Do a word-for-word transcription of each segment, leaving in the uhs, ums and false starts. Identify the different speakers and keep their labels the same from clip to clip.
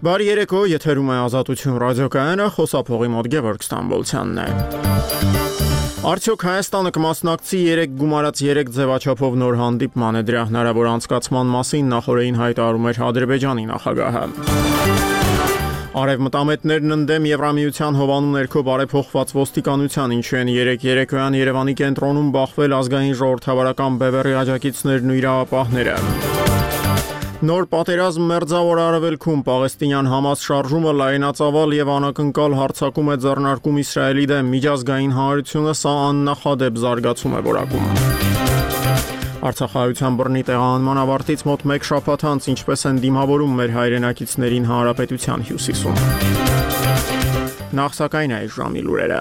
Speaker 1: Բարի երեկո, եթերում է Ազատություն ռադիոկայանը, խոսափողի մոտ Գևորգ Ստամբոլցյանն է։ Արդյոք Հայաստանը կմասնակցի երեք գումարած երեք ձևաչափով նոր հանդիպման է, դրա հնարավոր անցկացման մասին նախօրեին հայտարարում էր Ադրբեջանի նախագահը։ Արևմտամետներն ընդդեմ Եվրամիության հովանու ներքո բարեփոխված ոստիկանության, ինչու են երեք երեկոյան Երևանի կենտրոնում բախվել ազգային ժողովրդավարական բևեռի աջակիցներն ու իրավապահները։ Նոր պատերազմ Մերձավոր Արևելքում Պաղեստինյան Համաս շարժումը լայնածավալ եւ անակնկալ հարձակում է ձեռնարկում Իսրայելի դեմ, միջազգային հանրությունը սա աննախադեպ զարգացում է որակում։ Արցախահայության բռնի տեղահանման ավարտից մոտ մեկ շաբաթ անց ինչպես են դիմավորում մեր հայրենակիցներին Հանրապետության հյուսիսում։ Նախ սակայն այս ժամի լուրերը։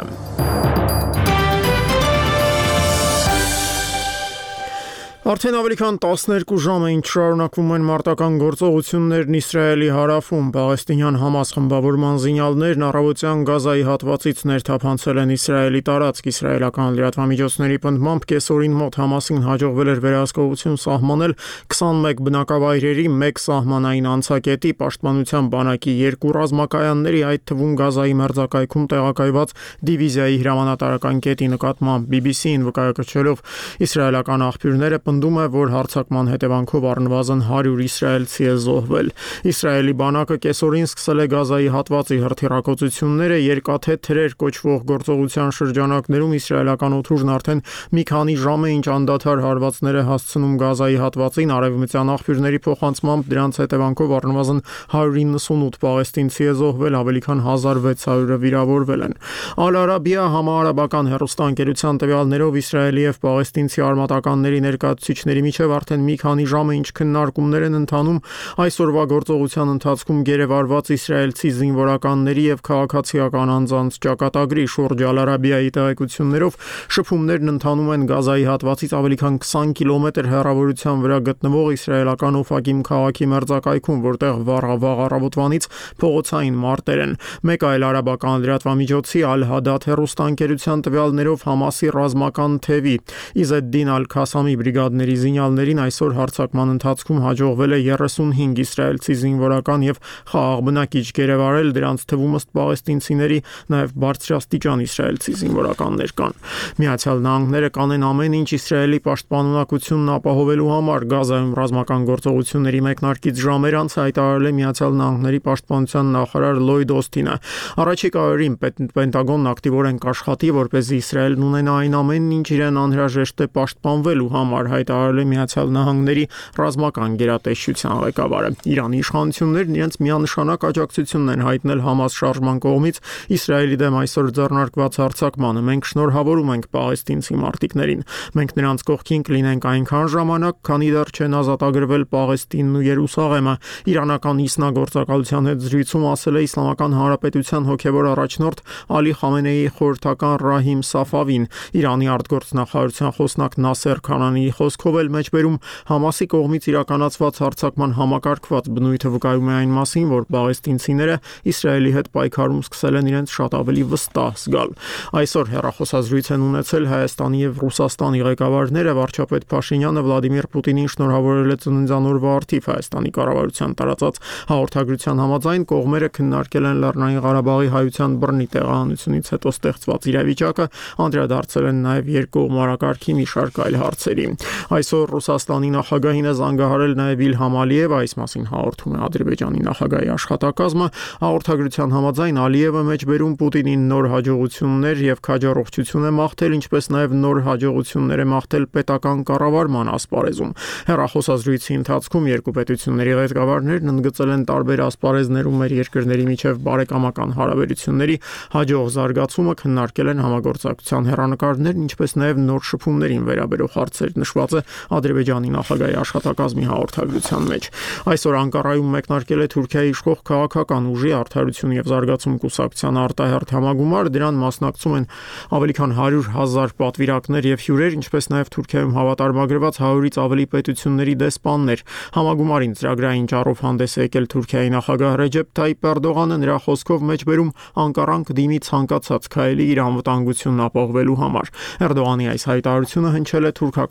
Speaker 1: Արդեն ավելի քան տասներկու ժամ է ինչ շարունակվում են մարտական գործողություններն Իսրայելի հարավում։ Պաղեստինյան Համաս խմբավորման զինյալներն առավոտյան Գազայի հատվածից ներթափանցել են Իսրայելի տարածք։ Իսրայելական լրատվամիջոցների պնդմամբ կեսօրին մոտ Համասին հաջողվել էր վերահսկողություն սահմանել քսանմեկ բնակավայրերի մեկ սահմանային անցակետի, պաշտպանության բանակի երկու ռազմակայանների, այդ թվում Գազայի մերձակայքում տեղակայված դիվիզիայի հրամանատարական կետի նկատմամբ բի բի սի-ին վկայակոչելով իսրայելական աղբյուրները պնդում է, որ հարձակման հետևանքով առնվազն հարյուր իսրայելցի է զոհվել։ Իսրայելի բանակը կեսօրին սկսել է Գազայի հատվածի հրթիռակոծությունները, երկաթե թրեր կոչվող գործողության շրջանակներում իսրայելական օդուժն արդեն մի քանի ժամ է ինչ անդադար հարվածներ է հասցնում Գազայի հատվածին, արևմտյան աղբյուրների փոխանցմամբ դրանց հետևանքով առնվազն հարյուր իննսունութ պաղեստինցի է զոհվել, ավելի քան հազար վեց հարյուրը վիրավորվել են։ Ալ-Արաբիա համաարաբական հեռուստաընկերության տվյալներով Իսրայելի եւ պաղեստինցի արմատականների ներկայացուցիչների միջև արդեն մի քանի ժամ է ինչ քննարկումներ են ընթանում այսօրվա գործողության ընթացքում գերեվարված իսրայելցի զինվորականների եւ քաղաքացիական անձանց ճակատագրի շուրջ։ Ալ-Արաբիայի տեղեկություններով շփումներն ընթանում են Գազայի հատվածից ավելի քան քսան կիլոմետր հեռավորության վրա գտնվող իսրայելական Օֆակիմ քաղաքի մերձակայքում, որտեղ վաղ առավոտվանից փողոցային մարտեր են։ Մեկ այլ արաբական լրատվամիջոցի Ալ-Հադաթ հեռուստաընկերության տվյալներով Համասի ռազմական թևի Իզեդդին Ալ-Քասամի բրիգադների զինյալներին այսօր հարձակման ընթացքում հաջողվել է երեսունհինգ իսրայելցի զինվորական եւ խաղաղ բնակիչ գերեվարել, դրանց թվում ըստ պաղեստինցիների նաեւ բարձրաստիճան իսրայելցի զինվորականներ կան։ Միացյալ Նահանգները կանեն ամեն ինչ Իսրայելի պաշտպանունակությունն ապահովելու համար։ Գազայում ռազմական գործողությունների մեկնարկից ժամեր անց հայտարարել է Միացյալ Նահանգների պաշտպանության նախարար Լոյդ Օսթինը։ Առաջիկա օրերին Պենտագոնն ակտիվորեն կաշխատի, որպեսզի Իսրայելն ունենա այն ամենն, ինչ իրեն անհրաժեշտ է պաշտպանվելու համար, հայտարարել է Միացյալ Նահանգների ռազմական գերատեսչության ղեկավարը։ Իրանի իշխանություններն իրենց միանշանակ աջակցությունն են հայտնել Համաս շարժման կողմից Իսրայելի դեմ այսօր ձեռնարկված հարձակմանը։ Մենք շնորհավորում ենք պաղեստինցի մարտիկներին։ Մենք նրանց կողքին կլինենք այնքան ժամանակ, քանի դեռ չեն ազատագրվել Պաղեստինն ու Երուսաղեմը։ Իրանական ինքնագործակալության հետ զրույցում ասել է Իսլամական Հանրապետության հոգևոր առաջնորդ Ալի Խամենեիի խորհրդական Ռահիմ Սաֆավին։ Իրանի արտգործնախարարության խոսնակ Նասեր Քանանիի խոսքով էլ մեջբերում Համասի կողմից իրականացված հարձակման համակարգված բնույթը վկայում է այն մասին, որ պաղեստինցիները Իսրայելի հետ պայքարում սկսել են իրենց շատ ավելի վստահ զգալ։ Այսօր հեռախոսազրույց են ունեցել Հայաստանի եւ Ռուսաստանի ղեկավարները, վարչապետ Փաշինյանը Վլադիմիր Պուտինին շնորհավորել է ծննդյանօրվա առթիվ Հայաստանի կառավարության տարածած հաղորդագրության համաձայն կողմերը քննարկել են Լեռնային Ղարաբաղի հայության բռնի տեղահանությունից հետո ստեղծված իրավիճակը, անդրադարձել են նաեւ երկկողմարակարգի մի շարք այլ հարցերի։ Այսօր Ռուսաստանի նախագահին է զանգահարել նաև Իլհամ Ալիևը, այս մասին հաղորդում է Ադրբեջանի նախագահի աշխատակազմը։ Հաղորդագրության համաձայն Ալիևը մեջբերում Պուտինին նոր հաջողություններ եւ քաջառողջություն է մաղթել, ինչպես նաև նոր հաջողություններ է մաղթել պետական կառավարման ասպարեզում։ Հեռախոսազրույցի ընթացքում երկու պետությունների ղեկավարներն ընդգծել են տարբեր ասպարեզներում մեր երկրների միջև բարեկամական հարաբերությունների հաջող զարգացումը, քննարկել են համագործակցության հեռանկարներն, ինչպես նաև նոր շփումներին վերաբերող հարցեր, նշված է Ադրբեջանի նախագահի աշխատակազմի հաղորդագրության մեջ։ Այսօր Անկարայում մեկնարկել է Թուրքիայի իշխող քաղաքական ուժի Արդարություն եւ զարգացում կուսակցության արտահերթ համագումար, դրան մասնակցում են ավելի քան հարյուր հազար պատվիրակներ եւ հյուրեր, ինչպես նաև Թուրքիայում հավատարմագրված հարյուրից ավելի պետությունների դեսպաններ։ Համագումարին ծրագրային ճառով հանդես է եկել Թուրքիայի նախագահ Ռեջեփ Թայիփ Էրդողանը, նրա խոսքով մեջբերում Անկարան կդիմի ցանկացած քայլի իր անվտանգությունն ապահովելու համար։ Էրդողանի այս հայտարարությունը հնչել է թուրքական օդուժ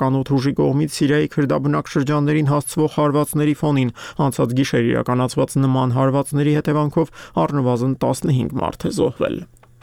Speaker 1: ուժի կողմից Սիրիայի քրդաբնակ շրջաններին հասցվող հարվածների ֆոնին անցած գիշեր իրականացված նման հարվածների հետևանքով առնվազն տասնհինգ մարդ է զոհվել։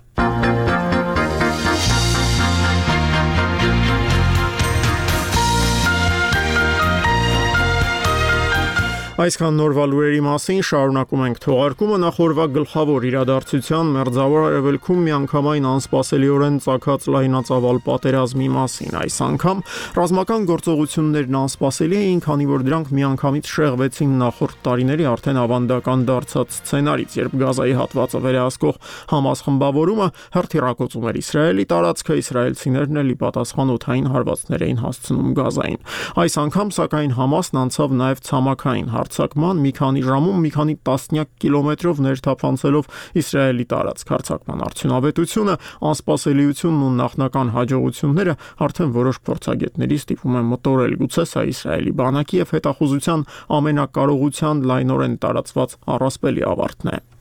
Speaker 1: Այսքան նորվա լուրերի մասին շարունակում ենք թողարկումը նախորդ գլխավոր իրադարձության մերձավոր արևելքում միանգամայն անսպասելիորեն ծագած լայնածավալ պատերազմի մասին։ Այս անգամ ռազմական գործողություններն անսպասելի էին, քանի որ դրանք միանգամից շեղվեցին նախորդ տարիների արդեն ավանդական դարձած սցենարից, երբ Գազայի հատվածը վերահսկող Համաս խմբավորումը հրթիռակոծում էր Իսրայելի տարածքը, իսրայելցիներն էլ ի պատասխան օդային հարվածներ էին հասցնում Գազային։ Այս անգամ սակայն Համասն անցավ նաև ցամաքային հարձակման, մի քանի ժամում մի քանի տասնյակ կիլոմետրով ներթափանցելով Իսրայելի տարածք։ Հարձակման արդյունավետությունը, անսպասելիությունն ու նախնական հաջողությունները արդեն որոշ փորձագետների ստիպում են մտորել, գուցե սա Իսրայելի բանակի եւ հետախուզության ամենակարողության լայնորեն տարածված առասպելի ավարտն է։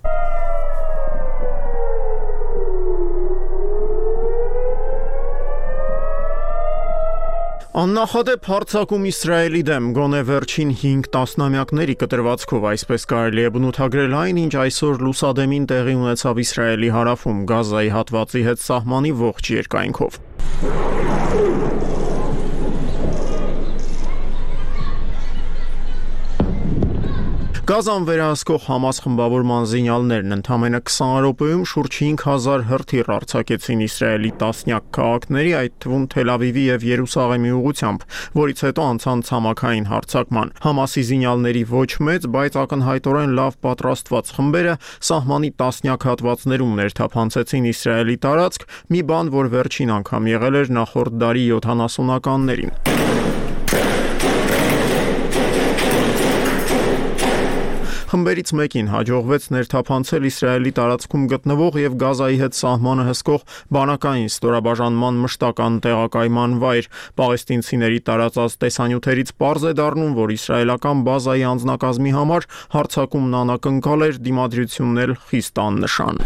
Speaker 1: Աննախադեպ հարձակում Իսրայելի դեմ գոնե վերջին հինգ տասնամյակների կտրվածքով, այսպես կարելի է բնութագրել այն, ինչ այսօր լուսադեմին տեղի ունեցավ Իսրայելի հարավում Գազայի հատվածի հետ սահմանի ողջ երկայնքով։ Գազան վերահսկող Համաս խմբավորման զինյալներն ընդամենը քսան րոպեում շուրջ հինգ հազար հրթիռ արձակեցին Իսրայելի տասնյակ քաղաքների, այդ թվում Թել Ավիվի եւ Երուսաղեմի ուղղությամբ, որից հետո անցան ցամաքային հարձակման։ Համասի զինյալների ոչ մեծ, բայց ակնհայտորեն լավ պատրաստված խմբերը սահմանի տասնյակ հատվածներում ներթափանցեցին Իսրայելի տարածք, մի բան, որ վերջին անգամ եղել էր նախորդ դարի յոթանասունականներին։ Խմբերից մեկին հաջողվեց ներթափանցել Իսրայելի տարածքում գտնվող եւ Գազայի հետ սահմանը հսկող բանակային ստորաբաժանման մշտական տեղակայման վայր։ Պաղեստինցիների տարածած տեսանյութերից պարզ է դառնում, որ իսրայելական բազայի անձնակազմի համար հարձակումն անակնկալ էր, դիմադրությունն էլ խիստ աննշան։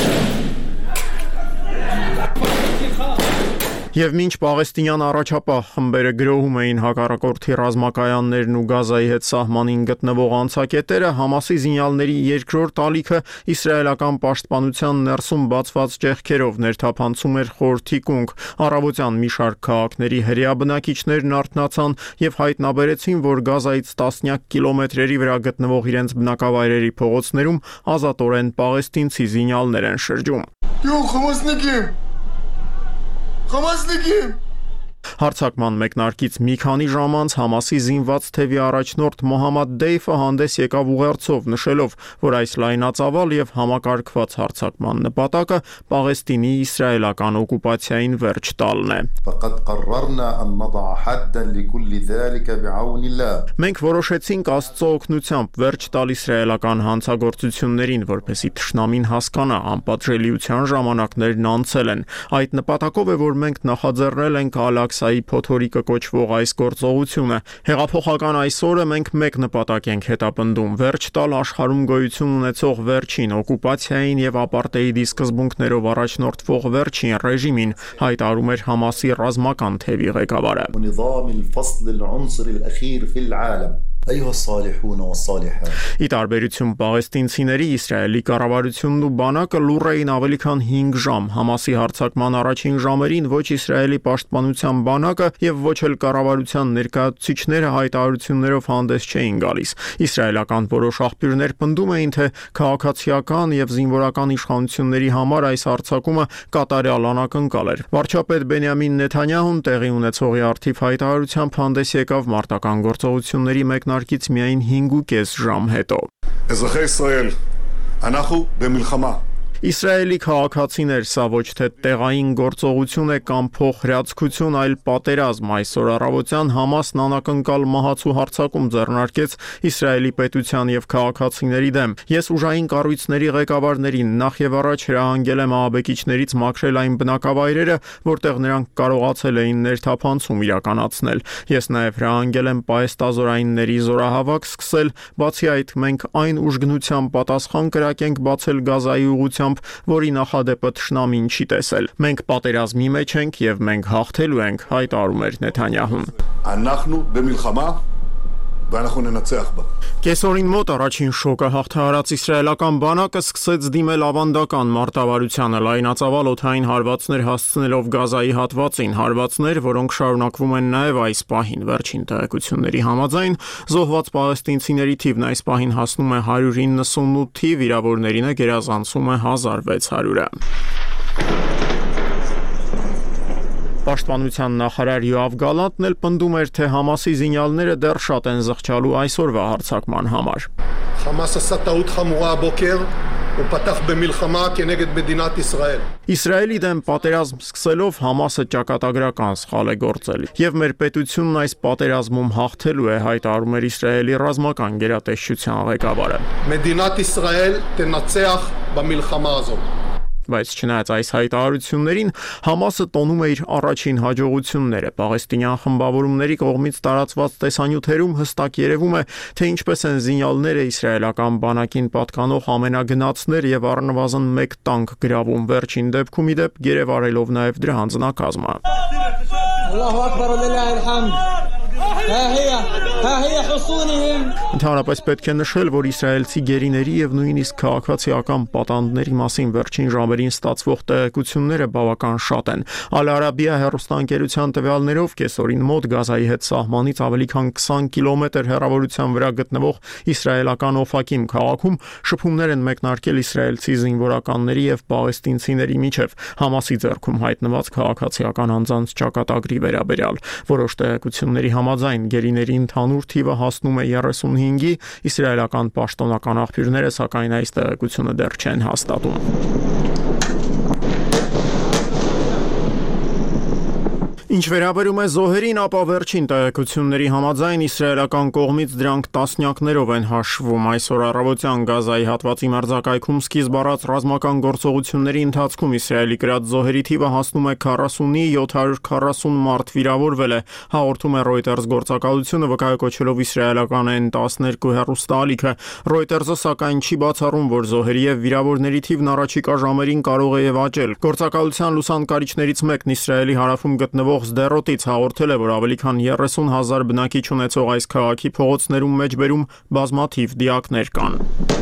Speaker 1: Եվ մինչ պաղեստինյան առաջապահ խմբերը գրոհում էին հակառակորդի ռազմակայաններն ու Գազայի հետ սահմանին գտնվող անցակետերը, Համասի զինյալների երկրորդ ալիքը իսրայելական պաշտպանության ներսում բացված ճեղքերով ներթափանցում էր խորհրդի կունք։ Առավոտյան մի շարք քաղաքների հրեա բնակիչներն արթնացան եւ հայտնաբերեցին, որ Գազայից տասնյակ կիլոմետրերի վրա գտնվող իրենց բնակավայրերի փողոցներում ազատորեն պաղեստինցի զինյալներ են շրջում։ Յո, խմասնիկի Խմասնիկի Հարձակման մեկնարկից մի քանի ժամ անց Համասի զինված թևի առաջնորդ Մոհամմադ Դեյֆը հանդես եկավ ուղերձով, նշելով, որ այս լայնածավալ եւ համակարգված հարձակման նպատակը Պաղեստինի իսրայելական օկուպացիային վերջ տալն է։ Մենք որոշեցինք Աստծո օգնությամբ վերջ տալ իսրայելական հանցագործություններին, որպեսզի թշնամին հասկանա, անպատժելիության ժամանակներն անցել են։ Այդ նպատակով է, որ մենք նախաձեռնել ենք Ալ-Աքսայի փոթորիկը կոչվող այս գործողությունը։ Հեղափոխական այսօրը մենք մեկ նպատակ ենք հետապնդում՝ վերջ տալ աշխարհում գոյություն ունեցող վերջին օկուպացիային եւ ապարտեիդի սկզբունքներով առաջնորդվող վերջին ռեժիմին, հայտարարում էր Համասի ռազմական թևի ղեկավարը։ Ի տարբերություն պաղեստինցիների, Իսրայելի կառավարությունն ու բանակը լուռ էին ավելի քան հինգ ժամ։ Համասի հարձակման առաջին ժամերին ոչ Իսրայելի պաշտպանության բանակը եւ ոչ էլ կառավարության ներկայացուցիչները հայտարարություններով հանդես չէին գալիս։ Իսրայելական որոշ աղբյուրներ պնդում էին, թե քաղաքացիական եւ զինվորական իշխանությունների համար այս հարձակումը կատարյալ անակնկալ էր։ Վարչապետ Բենյամին Նեթանյահուն տեղի ունեցողի առթիվ հայտարարությամբ հանդես եկավ մարտական գործողությունների մեկնարկից միայն հինգ ու կես ժամ հետո։
Speaker 2: Էզրախե Իսրայել, אנחנו במלחמה։
Speaker 1: Իսրայելի քաղաքացիներ, սա ոչ թե տեղային գործողություն է կամ փոխհրաձգություն, այլ պատերազմ։ Այսօր առավոտյան Համասն անակնկալ մահացու հարձակում ձեռնարկեց Իսրայելի պետության եւ քաղաքացիների դեմ։ Ես ուժային կառույցների ղեկավարներին նախ եւ առաջ հրահանգել եմ ահաբեկիչներից մաքրել այն բնակավայրերը, որտեղ նրանք կարողացել էին ներթափանցում իրականացնել։ Ես նաեւ հրահանգել եմ պահեստազորայինների զորահավաք սկսել, բացի այդ մենք այն ուժգնությամբ պատասխան կրակենք բացել Գազայի ուղղությամբ, ուղղությամբ, որի նախադեպը թշնամին չի տեսել։ Մենք պատերազմի մեջ ենք եւ մենք հաղթելու ենք, հայտարարում էր Նեթանյահուն։
Speaker 2: אנחנו במלחמה ואנחנו ננצח בה.
Speaker 1: Կեսօրին մոտ առաջին շոկը հաղթահարած իսրայելական բանակը սկսեց դիմել ավանդական մարտավարությանը, լայնածավալ օդային հարվածներ հասցնելով Գազայի հատվածին, հարվածներ, որոնք շարունակվում են նաև այս պահին։ Վերջին տեղեկությունների համաձայն զոհված պաղեստինցիների թիվն այս պահին հասնում է հարյուր իննսունութի, վիրավորներինը գերազանցում է հազար վեց հարյուրը։ Պաշտպանության նախարար Յոավ Գալանտն էլ պնդում էր, թե Համասի զինյալները դեռ շատ են զղջալու այսօրվա հարձակման համար։
Speaker 3: חמאס עשה טעות חמורה הבוקר ופתח במלחמה כנגד מדינת ישראל.
Speaker 1: Իսրայելի դեմ պատերազմ սկսելով Համասը ճակատագրական սխալ է գործել, եւ մեր պետությունն այս պատերազմում հաղթելու է, հայտարարում էր Իսրայելի ռազմական գերատեսչության ղեկավարը։
Speaker 3: מדינת ישראל תנצח במלחמה הזאת.
Speaker 1: Բայց չնայած այս հայտարարություններին, Համասը տոնում է իր առաջին հաջողությունները։ Պաղեստինյան խմբավորումների կողմից տարածված տեսանյութերում հստակ երևում է, թե ինչպես են զինյալները իսրայելական բանակին պատկանող ամենագնացներ եւ առնվազն մեկ տանկ գրավում, վերջին դեպքում ի դեպ գերեվարելով նաեւ դրա հանձնակազմը։
Speaker 4: Ալլահու ակբար լիլլահի الحمد.
Speaker 1: Ընդհանրապես պետք է նշել, որ իսրայելցի գերիների եւ նույնիսկ քաղաքացիական պատանդների մասին վերջին ժամերին ստացվող տեղեկությունները բավական շատ են։ Ալ Արաբիա հեռուստաընկերության տվյալներով կեսօրին մոտ Գազայի հետ սահմանից ավելի քան քսան կիլոմետր հեռավորության վրա գտնվող իսրայելական Օֆակիմ քաղաքում շփումներ են մեկնարկել իսրայելցի զինվորականների եւ պաղեստինցիների միջև Համասի ձեռքում հայտնված քաղաքացիական անձանց ճակատագրի վերաբերյալ։ Որոշ տեղեկությունների համաձայն գերիների ընդհանուր թիվը հասնում է երեսունհինգի, իսրայելական պաշտոնական աղբյուրները սակայն այս տեղեկությունը դեռ չեն հաստատում։ Ինչ վերաբերում է զոհերին, ապա վերջին տեղեկությունների համաձայն իսրայելական կողմից դրանք տասնյակներով են հաշվում։ Այսօր առավոտյան Գազայի հատվածի մերձակայքում սկիզբ առած ռազմական գործողությունների ընթացքում Իսրայելի կրած զոհերի թիվը հասնում է քառասունի, յոթ հարյուր քառասուն մարդ վիրավորվել է, հաղորդում է Reuters գործակալությունը, վկայակոչելով իսրայելական Էն տասներկու հեռուստաալիքը։ Reuters-ը սակայն չի բացառում, որ զոհերի եւ վիրավորների թիվն առաջիկա ժամերին կարող է եւ աճել։ Գործակալության լուսանկարիչներից մեկն Իսրայելի հարավում գտնվող Սդերոտից հաղորդել է, որ ավելի քան երեսուն հազար բնակիչ ունեցող այս քաղաքի փողոցներում մեջբերում բազմաթիվ դիակներ կան։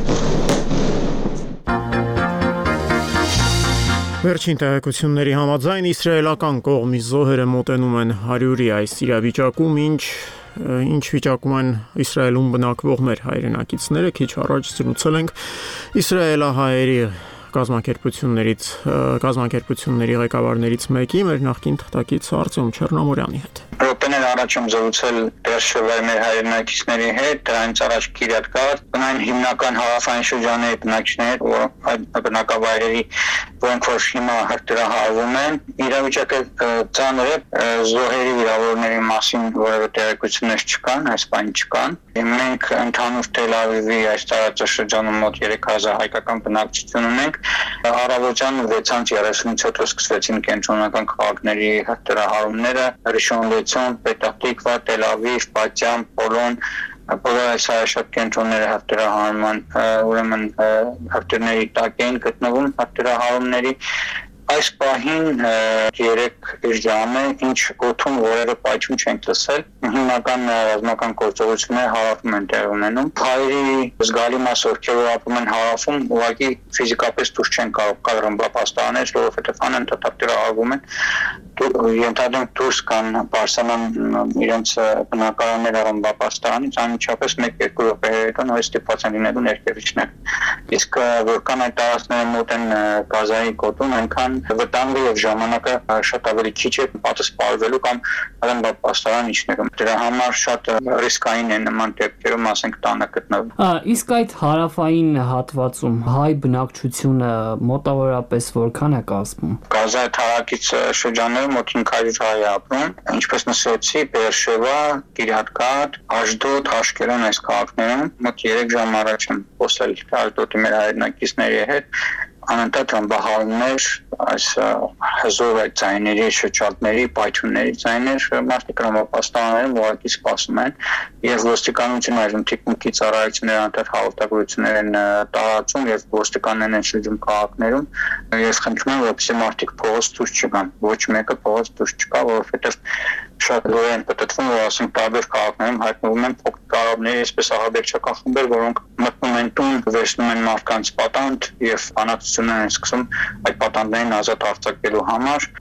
Speaker 1: Վերջին տեղեկությունների համաձայն իսրայելական կողմի զոհերը մոտենում են հարյուրի այս իրավիճակում, ինչ ինչ վիճակում են Իսրայելում բնակվող մեր հայրենակիցները, քիչ առաջ զրուցել ենք իսրայելահայերի կազմակերպություններից կազմակերպությունների ղեկավարներից մեկի, մեր նախկին թղթակից Արտյոմ Չեռնամորյանի հետ։
Speaker 5: Րոպեներ առաջ եմ զրուցել Բերշևայի մեր հայրենակիցների հետ, դրանից առաջ Կիրյատ-Գարտ, բնային հիմնական հարավային շրջանների բնակիչներ, որոնք այդ բնակավայրերի, որոնք որ հիմա հրթիռահարվում են, իրավիճակը ծանր է, զոհերի վիրավորների մասին որևէ տեղեկություններ չկան, այս բան չկան։ Մենք ընդհանուր Թել Ավիվի այս տարածաշրջանում մոտ երեք հազար հայկական բնակչություն ունենք։ Առավոտյան վեցից երեսունից հետո սկսվեցին կենտրոնական քաղաքների հրթիռահարումները, Ռիշոն Լեցոն, Պետահ Տիկվա, Թել Ավիվ, Պատյամ, Պոլոն, բոլոր այս շատ կենտրոնները հրթիռահարման, ուրեմն հրթիռների տակ էին գտնվում հրթիռահարումների։ Այս պահին երեք ժամ է, ինչ օդում որևէ պայթյուն չենք լսել, հիմնական ռազմական գործողությունները հարավում են տեղի ունենում։ Հայերի զգալի մաս ովքեր ապրում են հարավում, ուղղակի ֆիզիկապես դուրս չեն կարող գալ ռմբապաստարանից, որովհետև անընդհատ են, ենթադրենք դուրս կան պարսանան իրենց բնակարանները ռմբապաստարանից, անմիջապես մեկ-երկու րոպեների հետո նույն ստիպված են լինելու ներկերիչներ։ Իսկ որքան այդ տարածքները մոտ են Գազայի գոտուն, այնքան վտանգը եւ ժամանակը շատ ավելի քիչ է պատասխանվելու կամ ռմբապաստարան իջնելու։ Դրա համար շատ ռիսկային է նման դեպքերում, ասենք, տանը գտնվելը։
Speaker 4: Իսկ այդ հարավային հատվածում հայ բնակչությունը մոտավորապես որքան է կազմում։
Speaker 5: Գազայի թարակից շրջաններում մոտ հինգ հարյուր հայ ապրում, ինչպես նշեցի, Բերշևա, Կիրյատ-Գարտ, Աշդոդ, Աշկելոն այս քաղաքներում մոտ երեք ժամ առաջ եմ խոսել Աշդոդի մեր հայրենակիցների հետ, անընդհատ ռմբահարումներ, այս հզոր այդ ձայների, շրջակների, պայթյունների ձայներ մարդիկ ռմբապաստաններում ուղղակի սպասում են եւ ոստիկանությունը այժմ թիկունքի ծառայություններ անընդհատ հաղորդագրություններ են տարածում եւ ոստիկաններն են շրջում քաղաքներում ես խնդրում եմ որպեսզի մարդիկ փողոց դուրս չգան ոչ մեկը փողոց դուրս չկա որովհետեւ շատ լուրջ են պատտվում որ ասենք տարբեր քաղաքներում հայտնվում են փոքր կարավների այսպես ահաբեկչական խմբեր որոնք մտնում են տուն վերցնում են մարդկանց պատանդ եւ բանակցություններ են սկսում այդ պատանդներին ազատ արձակելու համար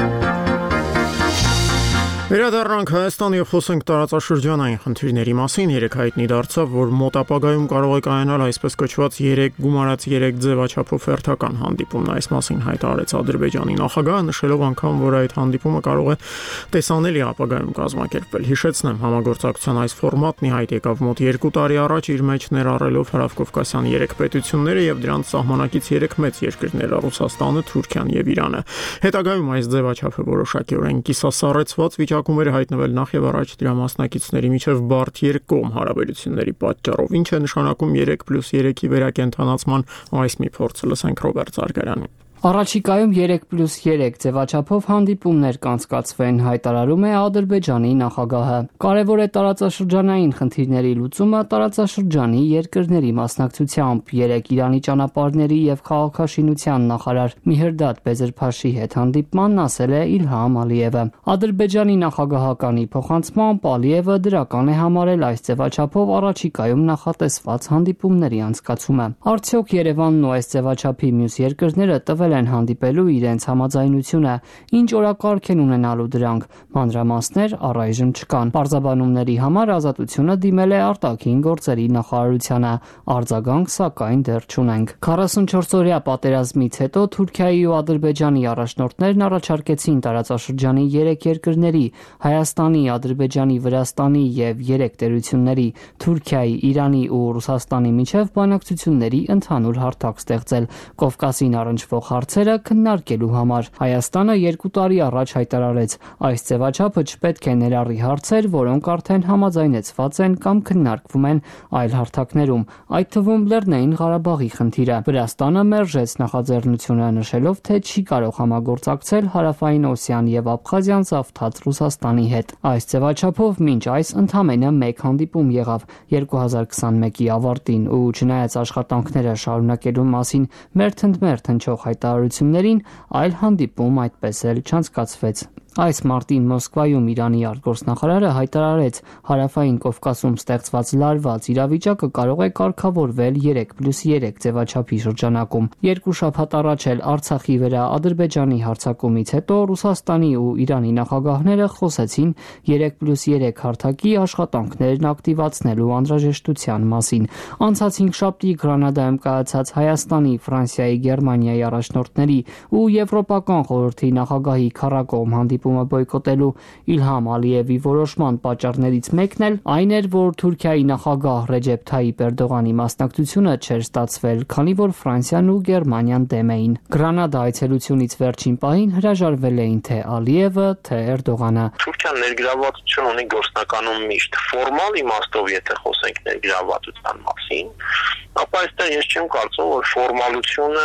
Speaker 1: Վերադառնանք Հայաստան եւ խոսենք տարածաշրջանային խնդիրների մասին։ Երեք հայտնի դարձավ, որ մոտ ապագայում կարող է կայանալ այսպես կոչված երեք գումարած երեք ձևաչափով հերթական հանդիպումն։ Այս մասին հայտարարեց Ադրբեջանի նախագահը, նշելով անգամ, որ այդ հանդիպումը կարող է տեսանելի ապագայում կազմակերպվել։ Հիշեցնեմ, համագործակցության այս ֆորմատն ի հայտ եկավ մոտ երկու տարի առաջ իր մեջ ներառելով Հարավկովկասյան երեք պետությունները եւ դրանց սահմանակից երեք մեծ երկրները՝ Ռուսաստանը, Թուրքիան եւ Իրանը։ Հետագայում այս ձևաչափը որոշակիորեն կիսասառեցված վիճակում էր հայտնվել նախ եւ առաջ դրա մասնակիցների միջև բարդ երկկողմ հարաբերությունների պատճառով, ինչը նշանակում երեք պլյուս երեքի վերակենդանացման այս մի փորձը։ Լսենք Ռոբերտ Զարգարյանին։
Speaker 4: Առաջիկայում երեք պլյուս երեք ձևաչափով հանդիպումներ կանցկացվեն, հայտարարում է Ադրբեջանի նախագահը։ Կարևոր է տարածաշրջանային խնդիրների լուծումը տարածաշրջանի երկրների մասնակցությամբ։ Երեք Իրանի ճանապարհների եւ քաղաքաշինության նախարար Միհրդադ Բեզերփաշի հետ հանդիպմանն ասել է Իլհամ Ալիևը։ Ադրբեջանի նախագահականի փոխանցմամբ Ալիևը դրական է համարել այս ձևաչափով առաջիկայում նախատեսված հանդիպումների անցկացումը։ Արդյոք Երևանն ու այս ձևաչափի մյուս երկրները տվել են հանդիպելու իրենց համաձայնությունը, ինչ օրակարգ են ունենալու դրանք, մանրամասներ առայժմ չկան։ Պարզաբանումների համար ազատությունը դիմել է արտաքին գործերի նախարարությանը, արձագանք սակայն դեռ չունենք։ քառասունչորս-օրյա պատերազմից հետո Թուրքիայի ու Ադրբեջանի առաջնորդներն առաջարկեցին տարածաշրջանի երեք երկրների՝ Հայաստանի, Ադրբեջանի, Վրաստանի եւ երեք տերությունների՝ Թուրքիայի, Իրանի ու Ռուսաստանի միջև բանակցությունների ընդհանուր հարթակ ստեղծել Կովկասին առնչվող հարցերը քննարկելու համար։ Հայաստանը երկու տարի առաջ հայտարարեց, այս ձևաչափը չպետք է ներառի հարցեր, որոնք արդեն համաձայնեցված են կամ քննարկվում են այլ հարթակներում, այդ թվում Լեռնային Ղարաբաղի խնդիրը։ Վրաստանը մերժեց նախաձեռնությունը, նշելով, թե չի կարող համագործակցել Հարավային Օսիան եւ Աբխազիան զավթած Ռուսաստանի հետ։ Այս ձևաչափով մինչ այս ընդամենը մեկ հանդիպում եղավ երկու հազար քսանմեկի ավարտին ու չնայած աշխատանքները շարունակելու մասին մերթ ընդ մերթ հնչող հայտարարություններին, այլ հանդիպում այդպես էլ չանցկացվեց։ Այս մարտին Մոսկվայում Իրանի արտգործնախարարը հայտարարեց, Հարավային Կովկասում ստեղծված լարված իրավիճակը կարող է կարգավորվել երեք պլյուս երեք ձևաչափի շրջանակում։ Երկու շաբաթ առաջ էլ Արցախի վրա Ադրբեջանի հարձակումից հետո Ռուսաստանի ու Իրանի նախագահները խոսեցին երեք պլյուս երեք հարթակի աշխատանքներն ակտիվացնելու անհրաժեշտության մասին։ Անցած հինգշաբթի Գրանադայում կայացած Հայաստանի, Ֆրանսիայի, Գերմանիայի առաջնորդների ու Եվրոպական խորհրդի նախագահի քառակողմ հանդիպումը բոյկոտելու Իլհամ Ալիևի որոշման պատճառներից մեկն էլ այն էր, որ Թուրքիայի նախագահ Ռեջեփ Թայիպ Էրդողանի մասնակցությունը չէր ստացվել, քանի որ Ֆրանսիան ու Գերմանիան դեմ էին։ Գրանադա այցելությունից վերջին պահին հրաժարվել էին թե Ալիևը, թե Էրդողանը։
Speaker 6: Թուրքիան ներգրավվածություն ունի գործնականում միշտ ֆորմալ իմաստով, եթե խոսենք ներգրավվածության մասին, ապա այստեղ ես չեմ կարծում, որ ֆորմալությունը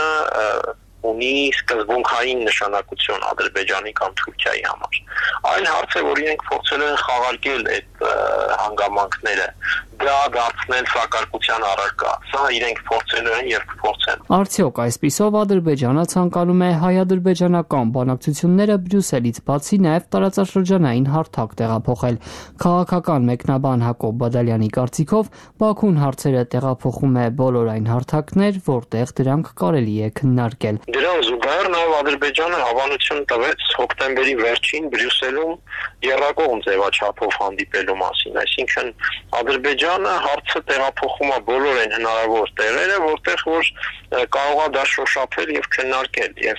Speaker 6: ունի սկզբունքային նշանակություն Ադրբեջանի կամ Թուրքիայի համար։ Այլ հարց է, որ իրենք փորձել են խաղարկել այդ հանգամանքները, դա դարձնել սակարկության առարկա։ Սա իրենք փորձել են եւ կփորձեն։
Speaker 4: Արդյոք այսպիսով Ադրբեջանը ցանկանում է հայ-ադրբեջանական բանակցությունները Բրյուսելից բացի նաեւ տարածաշրջանային հարթակ տեղափոխել։ Քաղաքական մեկնաբան Հակոբ Բադալյանի կարծիքով Բաքուն հարցերը տեղափոխում է բոլոր այն հարթակներ, որտեղ դրանք կարելի է քննարկել։
Speaker 6: Դրան զուգահեռ նաև Ադրբեջանը հավանություն տվեց հոկտեմբերի վերջին Բրյուսելում եռակողմ ձևաչափով հանդիպելու մասին, այսինքն Ադրբեջանը հարցը տեղափոխում է բոլոր այն հնարավոր տեղերը, որտեղ որ կարող է դա շոշափել եւ քննարկել, եւ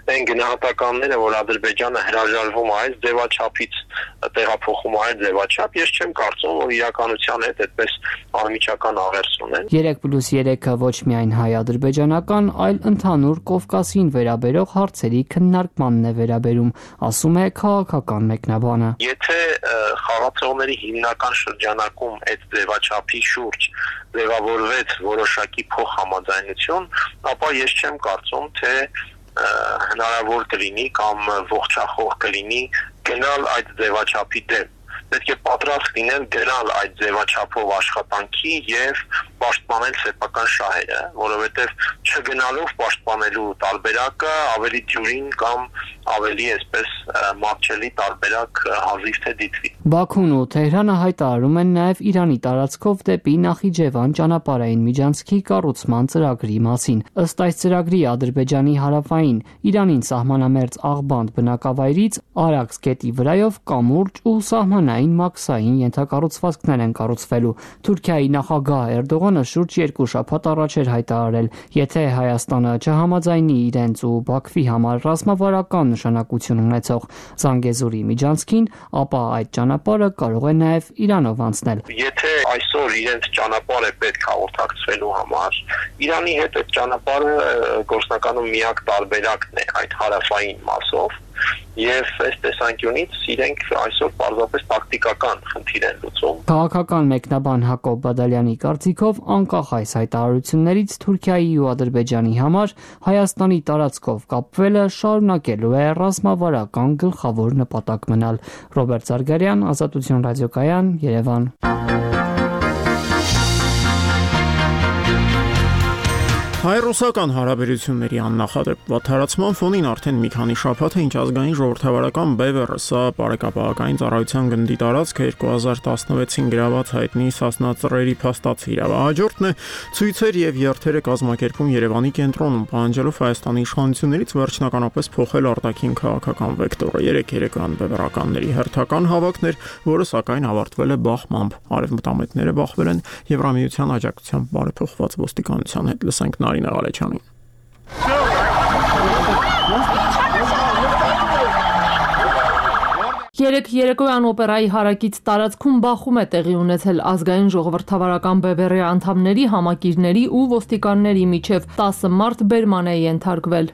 Speaker 6: այն գնահատականները, որ Ադրբեջանը հրաժարվում է այս ձևաչափից, տեղափոխում է այդ ձևաչափ, ես չեմ կարծում, որ իրականության հետ այդպես անմիջական աղերս ունեն։
Speaker 4: երեք պլյուս երեքը ոչ միայն հայ-ադրբեջանական, այլ ընդհանուր Կովկասին վերաբերող հարցերի քննարկմանն է վերաբերում, ասում է քաղաքական մեկնաբանը։
Speaker 6: Եթե խաղացողների հիմնական շրջանակում այդ ձևաչափի շուրջ ձևավորվեց որոշակի փոխհամաձայնություն, ապա ես չեմ կարծում, թե հնարավոր կլինի կամ ողջախոհ կլինի գնալ այդ ձևաչափի դեմ։ Պետք է պատրաստ լինել գնալ այդ ձևաչափով աշխատանքի եւ պաշտպանել սեփական շահերը, որովհետեւ չգնալով պաշտպանելու տարբերակը ավելի դյուրին կամ ավելի այսպես մատչելի տարբերակ հազիվ թե դիտվի։
Speaker 4: Բաքուն ու Թեհրանը հայտարարում են նաև Իրանի տարածքով դեպի Նախիջևան ճանապարհային միջանցքի կառուցման ծրագրի մասին։ Ըստ այս ծրագրի Ադրբեջանի հարավային Իրանին սահմանամերձ Աղբանդ բնակավայրից Արաքս գետի վրայով կամուրջ ու սահմանային մաքսային ենթակառուցվածքներ են կառուցվելու։ Թուրքիայի նախագահ Էրդողանը շուրջ երկու շաբաթ առաջ էր հայտարարել, եթե Հայաստանը չհամաձայնի իրենց ու Բաքվի համար ռազմավարական նշանակություն ունեցող Զանգեզուրի միջանցքին, ապա այդ ճանապարհը կարող է նաև Իրանով անցնել։
Speaker 6: Եթե այսօր իրենց ճանապարհը պետք է հաղորդակցվելու համար, Իրանի հետ այդ ճանապարհը գործնականում միակ տարբերակն է այդ հարավային մասով, եւ այս տեսանկյունից իրենք այսօր պարզապես տակտիկական խնդիր են լուծում։
Speaker 4: Քաղաքական մեկնաբան Հակոբ Բադալյանի կարծիքով անկախ այս հայտարարություններից Թուրքիայի ու Ադրբեջանի համար Հայաստանի տարածքով կապվելը շարունակելու է ռազմավարական գլխավոր նպատակ մնալ։ Ռոբերտ Զարգարյան, Ազատություն ռադիոկայան, Երևան։
Speaker 1: Հայ-ռուսական հարաբերությունների աննախադեպ վատթարացման ֆոնին արդեն մի քանի շաբաթ է ինչ ազգային ժողովրդավարական բևեռը, սա բարեկապահական ծառայության գնդի տարածք երկու հազար տասնվեցին գրաված հայտնի Սասնա ծռերի փաստացի իրավահաջորդն է ցույցեր եւ երթերը կազմակերպում Երևանի կենտրոնում, պահանջելով Հայաստանի իշխանություններից վերջնականապես փոխել արտաքին քաղաքական վեկտորը։ Երեք երեկոյան բևեռականների հերթական հավաքներ, որը սակայն ավարտվել է բախմամբ։ Արևմտամետները բախվել են Եվրամիության աջակցությամբ բարեփոխված ոստիկանության հետ։ Լսենք Նարինե Ղալեչյանին։
Speaker 7: Երեք երեկոյան օպերայի հարակից տարածքում բախում է տեղի ունեցել ազգային ժողովրդավարական բևեռի անդամների, համակիրների ու ոստիկանների միջև տասը մարդ բերման է ենթարկվել։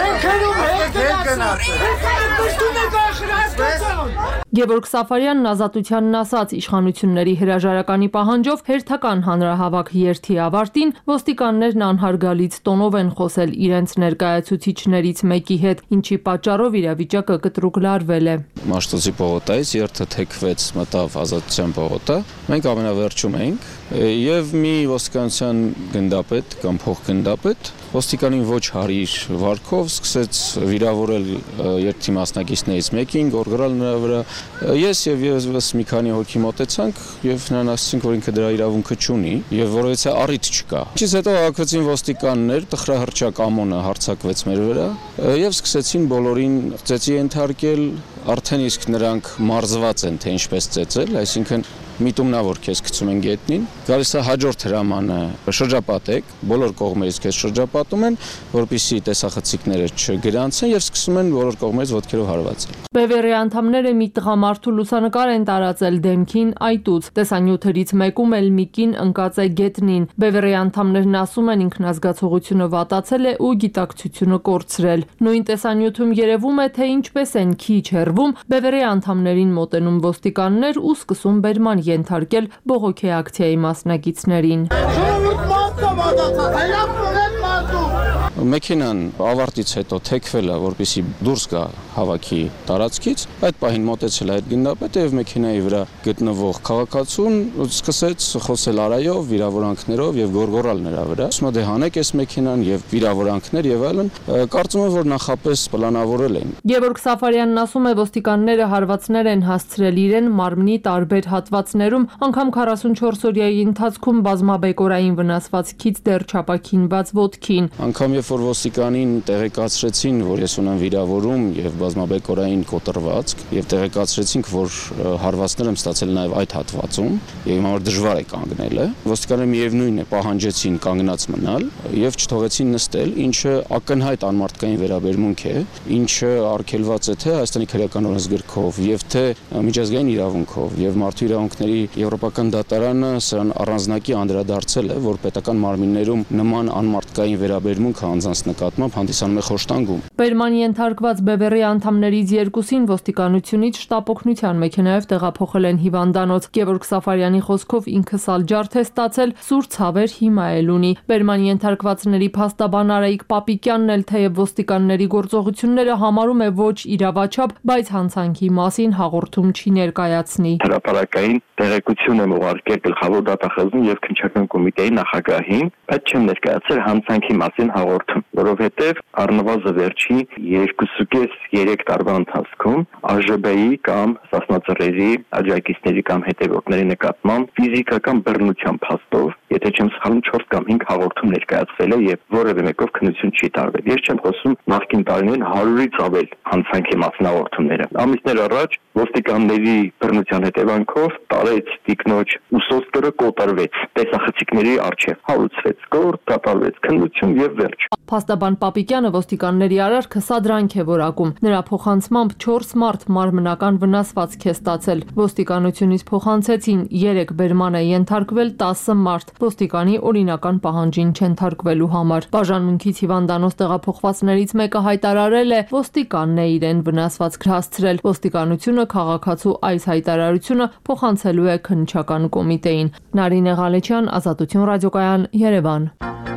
Speaker 7: Գևորգ Սաֆարյանն Ազատությանն ասաց, իշխանությունների հրաժարականի պահանջով հերթական հանրահավաք երթի ավարտին ոստիկաններն անհարգալից տոնով են խոսել իրենց ներկայացուցիչներից մեկի հետ, ինչի պատճառով իրավիճակը կտրուկ լարվել է։
Speaker 8: Մաշտոցի պողոտայից երթը թեքվեց, մտավ Ազատության պողոտա։ Մենք ամենավերջում էինք եւ մի ոստիկանության գնդապետ կամ փոխգնդապետ ոստիկանին ոչ հարիր վարքով սկսեց վիրավորել երթի մասնակիցներից մեկին, գորգրալ նրա վրա։ Ես եւ ես մի քանի հոգի մոտեցանք եւ նրան ասացինք, որ ինքը դրա իրավունքը չունի եւ որովհետեւ առիթ չկա։ Ինչից հետո հակվեցին ոստիկաններ, տխրահրճակ ամոնը հարձակվեց մեր վրա եւ սկսեցին բոլորին ծեծի ենթարկել, արդեն իսկ նրանք մարզված են, թե ինչպես ծեծել, այսինքն միտումնավոր քեզ գցում են գետնին, գալիս է հաջորդ հրամանը շրջապատեք, բոլոր կողմերից քեզ շրջապատում են, որպեսզի տեսախցիկները չգրանցեն եւ սկսում են բոլոր կողմերից ոտքերով հարվածել։
Speaker 7: Բևեռի անդամները մի տղամարդու լուսանկար են տարածել դեմքին այտուց, տեսանյութերից մեկում էլ մի կին ընկած է գետնին։ Բևեռի անդամներն ասում են ինքնազգացողությունը վատացել է ու գիտակցությունը կորցրել։ Նույն տեսանյութում երևում է, թե ինչպես են քիչ հեռվում բևեռի անդամներին մոտենում ոստիկաններ ու սկսում բերման ենթարկել բողոքի ակցիայի մասնակիցներին։
Speaker 8: Մեքենան ավարտից հետո թեքվել է, որպեսզի դուրս գա հավաքի տարածքից, այդ պահին մոտեցել է այդ գնդապետը եւ մեքենայի վրա գտնվող քաղաքացուն սկսեց խոսել արայով, վիրավորանքներով եւ գորգորալ նրա վրա։ Ասում է դե հանեք այս մեքենան եւ վիրավորանքներ եւ այլն, կարծում եմ որ նախապես պլանավորել են։
Speaker 7: Գևորգ Սաֆարյանն ասում է ոստիկանները հարվածներ են հասցրել իրեն մարմնի տարբեր հատվածներում, անգամ քառասունչորս օրյայի ընթացքում բազմաբեկորային վնասվածքից դեռ չապաքինված ոտքին։
Speaker 8: Անգամ երբ որ ոստիկանին տեղեկացրեցին, որ ես ունեմ վիրավորում եւ բազմաբեկորային կոտրվածք, եւ տեղեկացրեցինք, որ հարվածներ եմ ստացել նաեւ այդ հատվածում, եւ իմ համար դժվար է կանգնելը, ոստիկանները միևնույն է պահանջեցին կանգնած մնալ եւ չթողեցին նստել, ինչը ակնհայտ անմարդկային վերաբերմունք է, ինչը արգելված է թե Հայաստանի քրեական օրենսգրքով եւ թե միջազգային իրավունքով եւ մարդու իրավունքների եվրոպական դատարանը սրան առանձնակի անդրադարձել է, որ պետական մարմիններում նման անմարդկային վերաբերմունքը անձանց նկատմամբ հանդիսանում է խոշտանգում։
Speaker 7: Բերմանի ենթարկված Բևերի անդամներից երկուսին ոստիկանությունից շտապօգնության մեքենայով տեղափոխել են հիվանդանոց։ Գևորգ Սաֆարյանի խոսքով ինքը սալջարդ է ստացել, սուր ցավեր հիմա էլ ունի։ Բերմանի ենթարկվածների փաստաբան Արայիկ Պապիկյանն էլ թեև ոստիկանների գործողությունները համարում է ոչ իրավաչափ, բայց հանցանքի մասին հաղորդում չի ներկայացնի։
Speaker 9: Հրապարակային տեղեկություն եմ ուղարկել գլխավոր դատախազին եւ քննչական կոմիտեի նախագահին, բայց չեմ ներկայացրել հանցանքի մասին հաղորդում, որովհետեւ առնվազն վերջի երկուսուկես երեք տարվա ընթացքում ԱԺԲ-ի կամ Սասնածռերի աջակիցների կամ հետևորդների նկատմամբ ֆիզիկական բռնության փաստով, եթե չեմ սխալվում, չորս կամ հինգ հաղորդում ներկայացվել է եւ որևէ մեկով քննություն չի տարվել։ Ես չեմ խոսում նախկին տարիներին հարյուրից ավել հանցանքի մասին հաղորդումները։ Ամիսներ առաջ ոստիկանների բռնության հետևանքով տարեց տիկնոջ ուսոսկրը կոտրվեց տեսախցիկների առջև, հարուցվեց գործ, կատարվեց քննություն եւ վերջ։
Speaker 7: Փաստաբան Պապիկյանը ոստիկանների արարքը սադրանք է որակում։ Նրա փոխանցմամբ չորս մարդ մարմնական վնասվածք է ստացել։ Ոստիկանությունից փոխանցեցին երեք բերման է ենթարկվել տասը մարդ։ Ոստիկանի օրինական պահանջին չենթարկվելու համար։ Բաժանմունքից հիվանդանոց տեղափոխվածներից մեկը հայտարարել է, ոստիկանն է իրեն վնասվածք հասցրել։ Ոստիկանությունը քաղաքացու այս հայտարարությունը փոխանցելու է քննչական կոմիտեին։ Նարինե Ղալեչյան, Ազատություն ռադիոկայան, Երևան։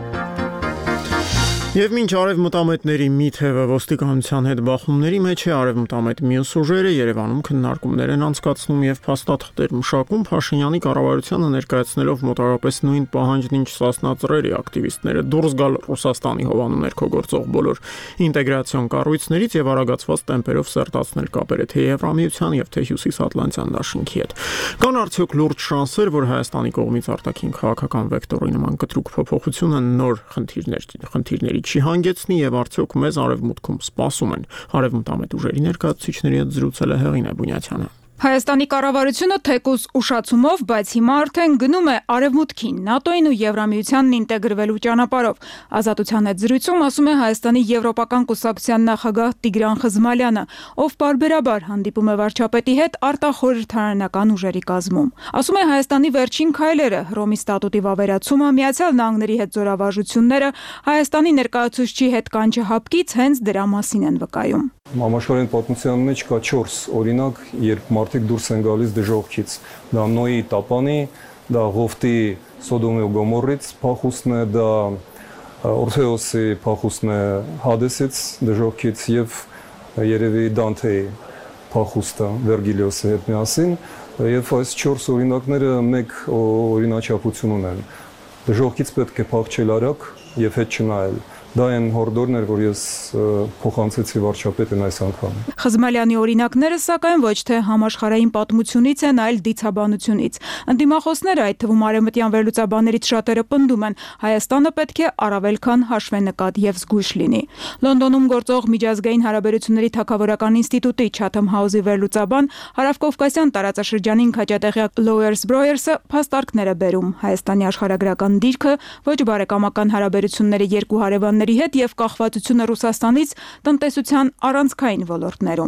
Speaker 1: Եվ մինչ արևմտամետների մի թևը ոստիկանության հետ բախումների մեջ է, արևմտամետ մյուս ուժերը Երևանում քննարկումներ են անցկացնում եւ փաստաթղթեր մշակում Փաշինյանի կառավարությանը ներկայացնելով մոտավորապես նույն պահանջն, ինչ Սասնածռերի ակտիվիստները՝ դուրս գալ Ռուսաստանի հովանու ներքո գործող բոլոր ինտեգրացիոն կառույցներից եւ արագացված տեմպերով սերտացնել կապերը թե Եվրամիության եւ թե Հյուսիսատլանտյան դաշինքի հետ։ Կան արդյոք լուրջ շանսեր, որ Հայաստանի կողմից արտաքին քաղաքական վեկտորի նման կտրուկ փոփոխությունը նոր խնդիրներ խնդիրների չի հանգեցնի եւ արդյոք մեզ արևմուտքում սպասում են։ Արևմտամետ ուժերի ներկայացուցիչների հետ զրուցել է Հեղինե Բունյացյանը։
Speaker 10: Հայաստանի կառավարությունը թեկուզ ուշացումով, բայց հիմա արդեն գնում է արևմուտքին, ՆԱՏՕ-ին ու Եվրամիությանն ինտեգրվելու ճանապարհով։ Ազատության հետ զրույցում ասում է Հայաստանի Եվրոպական կուսակցության նախագահ Տիգրան Խզմալյանը, ով պարբերաբար հանդիպում է վարչապետի հետ արտախորհրդարանական ուժերի կազմում։ Ասում է Հայաստանի վերջին քայլերը՝ Հռոմի ստատուտի վավերացումը, Միացյալ Նահանգների հետ զորավարժությունները, Հայաստանի ներկայացուցչի հետ կանչը հապկից հենց դրա մասին են վկայում։
Speaker 11: Համաշխարհային պատմության մեջ կա չորս օրինակ, երբ մարդիկ դուրս են գալիս դժոխքից։ Դա Նոյի տապանի, դա Ղովտի Սոդոմի ու Գոմորից փախուստն է, դա Օրֆեոսի փախուստն է Հադեսից դժոխքից եւ երևի Դանթեի փախուստը Վերգիլիոսի հետ միասին, եւ այս չորս օրինակները մեկ օրինաչափություն ունեն։ Դժոխքից պետք է փախչել արագ եւ հետ չնայել։ Դա այն հորդորն էր, որ ես փոխանցեցի վարչապետին այս անգամ։
Speaker 10: Խզմալյանի օրինակները սակայն ոչ թե համաշխարհային պատմությունից են, այլ դիցաբանությունից։ Ընդդիմախոսները, այդ թվում արևմտյան վերլուծաբաններից շատերը պնդում են, Հայաստանը պետք է առավել քան հաշվենկատ եւ զգույշ լինի։ Լոնդոնում գործող միջազգային հարաբերությունների թագավորական ինստիտուտի Chatham House-ի վերլուծաբան, հարավկովկասյան տարածաշրջանին քաջատեղյակ Lawyers Breuer-ը փաստարկներ է բերում Հայաստանի աշխարհագրական դիրքը, ոչ բարեկամական հարաբերությունների երկու հարևանների հետ եւ կախվածությունը Ռուսաստանից տնտեսության առանցքային ոլորտներում։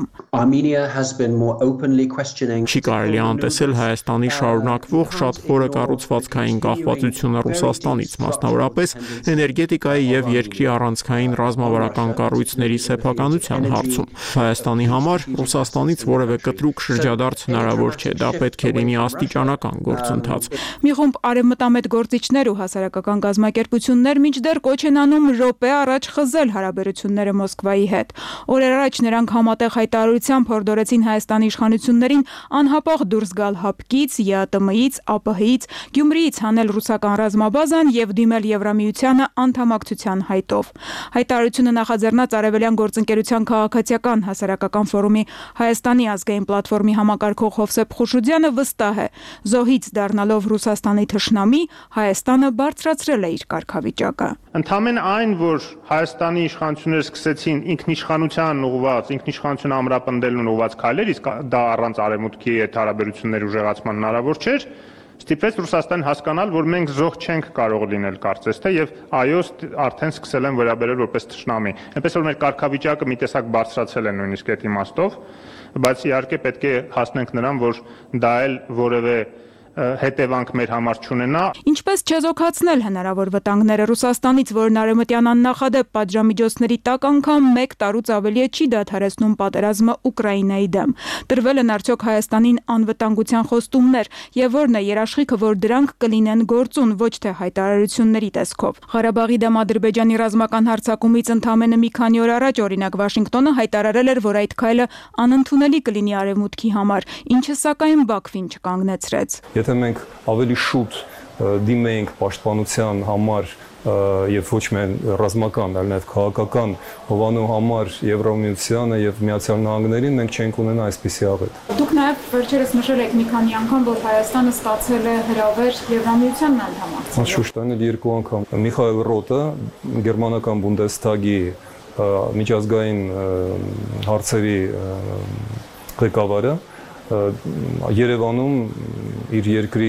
Speaker 1: Չի կարելի անտեսել Հայաստանի շարունակվող շատ խորը կառուցվածքային կախվածությունը Ռուսաստանից, մասնավորապես էներգետիկայի եւ երկրի առանցքային ռազմավարական կառույցների սեփականության հարցում։ Հայաստանի համար Ռուսաստանից որևէ կտրուկ շրջադարձ հնարավոր չէ, դա պետք է լինի աստիճանական գործընթաց։
Speaker 10: Մի խումբ արևմտամետ գործիչներ ու հասարակական կազմակերպություններ մինչդեռ կոչ են անում րոպե առաջ խզել հարաբերությունները Մոսկվայի հետ։ Օրեր առաջ նրանք համատեղ հայտարարությամբ հորդորեցին Հայաստանի իշխանություններին անհապաղ դուրս գալ հապկից, ԵԱՏՄ-ից, ԱՊՀ-ից, Գյումրիից հանել ռուսական ռազմաբազան եւ դիմել Եվրամիությանը անդամակցության հայտով։ Հայտարարությունը նախաձեռնած Արևելյան գործընկերության քաղաքացիական հասարակական ֆորումի Հայաստանի ազգային պլատֆորմի համակարգող Հովսեփ Խուշուդյանը վստահ է, զոհից դառնալով Ռուսաստանի թշնամի, Հայաստանը բարձրացրել է իր կարգավիճակը։
Speaker 12: Ընդամենը այն, որ Հայաստանի իշխանությունները սկսեցին ինքնիշխանության ուղղված, ինքնիշխանություն ամրապնդելուն ուղղված քայլեր, իսկ դա առանց արևմուտքի հետ հարաբերությունների ուժեղացման հնարավոր չէր, ստիպեց Ռուսաստան հասկանալ, որ մենք զոհ չենք կարող լինել կարծես թե, եւ այո, արդեն սկսել են վերաբերել որպես թշնամի։ Այնպես որ մեր կարգավիճակը մի տեսակ բարձրացել է նույնիսկ այդ իմաստով, բայց իհարկե պետք է հասնենք նրան, որ դա էլ որևէ հետևանք մեր համար չունենա։
Speaker 10: Ինչպես չեզոքացնել հնարավոր վտանգները Ռուսաստանից, որն արևմտյան աննախադեպ պատժամիջոցների տակ անգամ մեկ տարուց ավելի է չի դադարեցնում պատերազմը Ուկրաինայի դեմ։ Տրվել են արդյոք Հայաստանին անվտանգության խոստումներ, եւ որն է երաշխիքը, որ դրանք կլինեն գործուն, ոչ թե հայտարարությունների տեսքով։ Ղարաբաղի դեմ Ադրբեջանի ռազմական հարձակումից ընդամենը մի քանի օր առաջ, օրինակ, Վաշինգտոնը հայտարարել էր, որ այդ քայլը անընդունելի կլինի արևմուտքի համար, ինչը սակայն Բաքվին չկանգնեցրեց։
Speaker 11: Եթե մենք ավելի շուտ դիմենք պաշտպանության համար եւ ոչ միայն ռազմական, այլ նաեւ քաղաքական հովանու համար Եվրամիությանը եւ Միացյալ Նահանգներին, մենք չենք ունենա այսպիսի աղետ։
Speaker 10: Դուք նաեւ վերջերս նշել եք մի քանի անգամ, որ Հայաստանը ստացել է հրավեր Եվրամիությանն անդամակցելու։
Speaker 11: Շուտ այլ երկու անգամ։ Միխայել Ռոտը, գերմանական Բունդեսթագի միջազգային հարցերի ղեկավարը Երևանում իր երկրի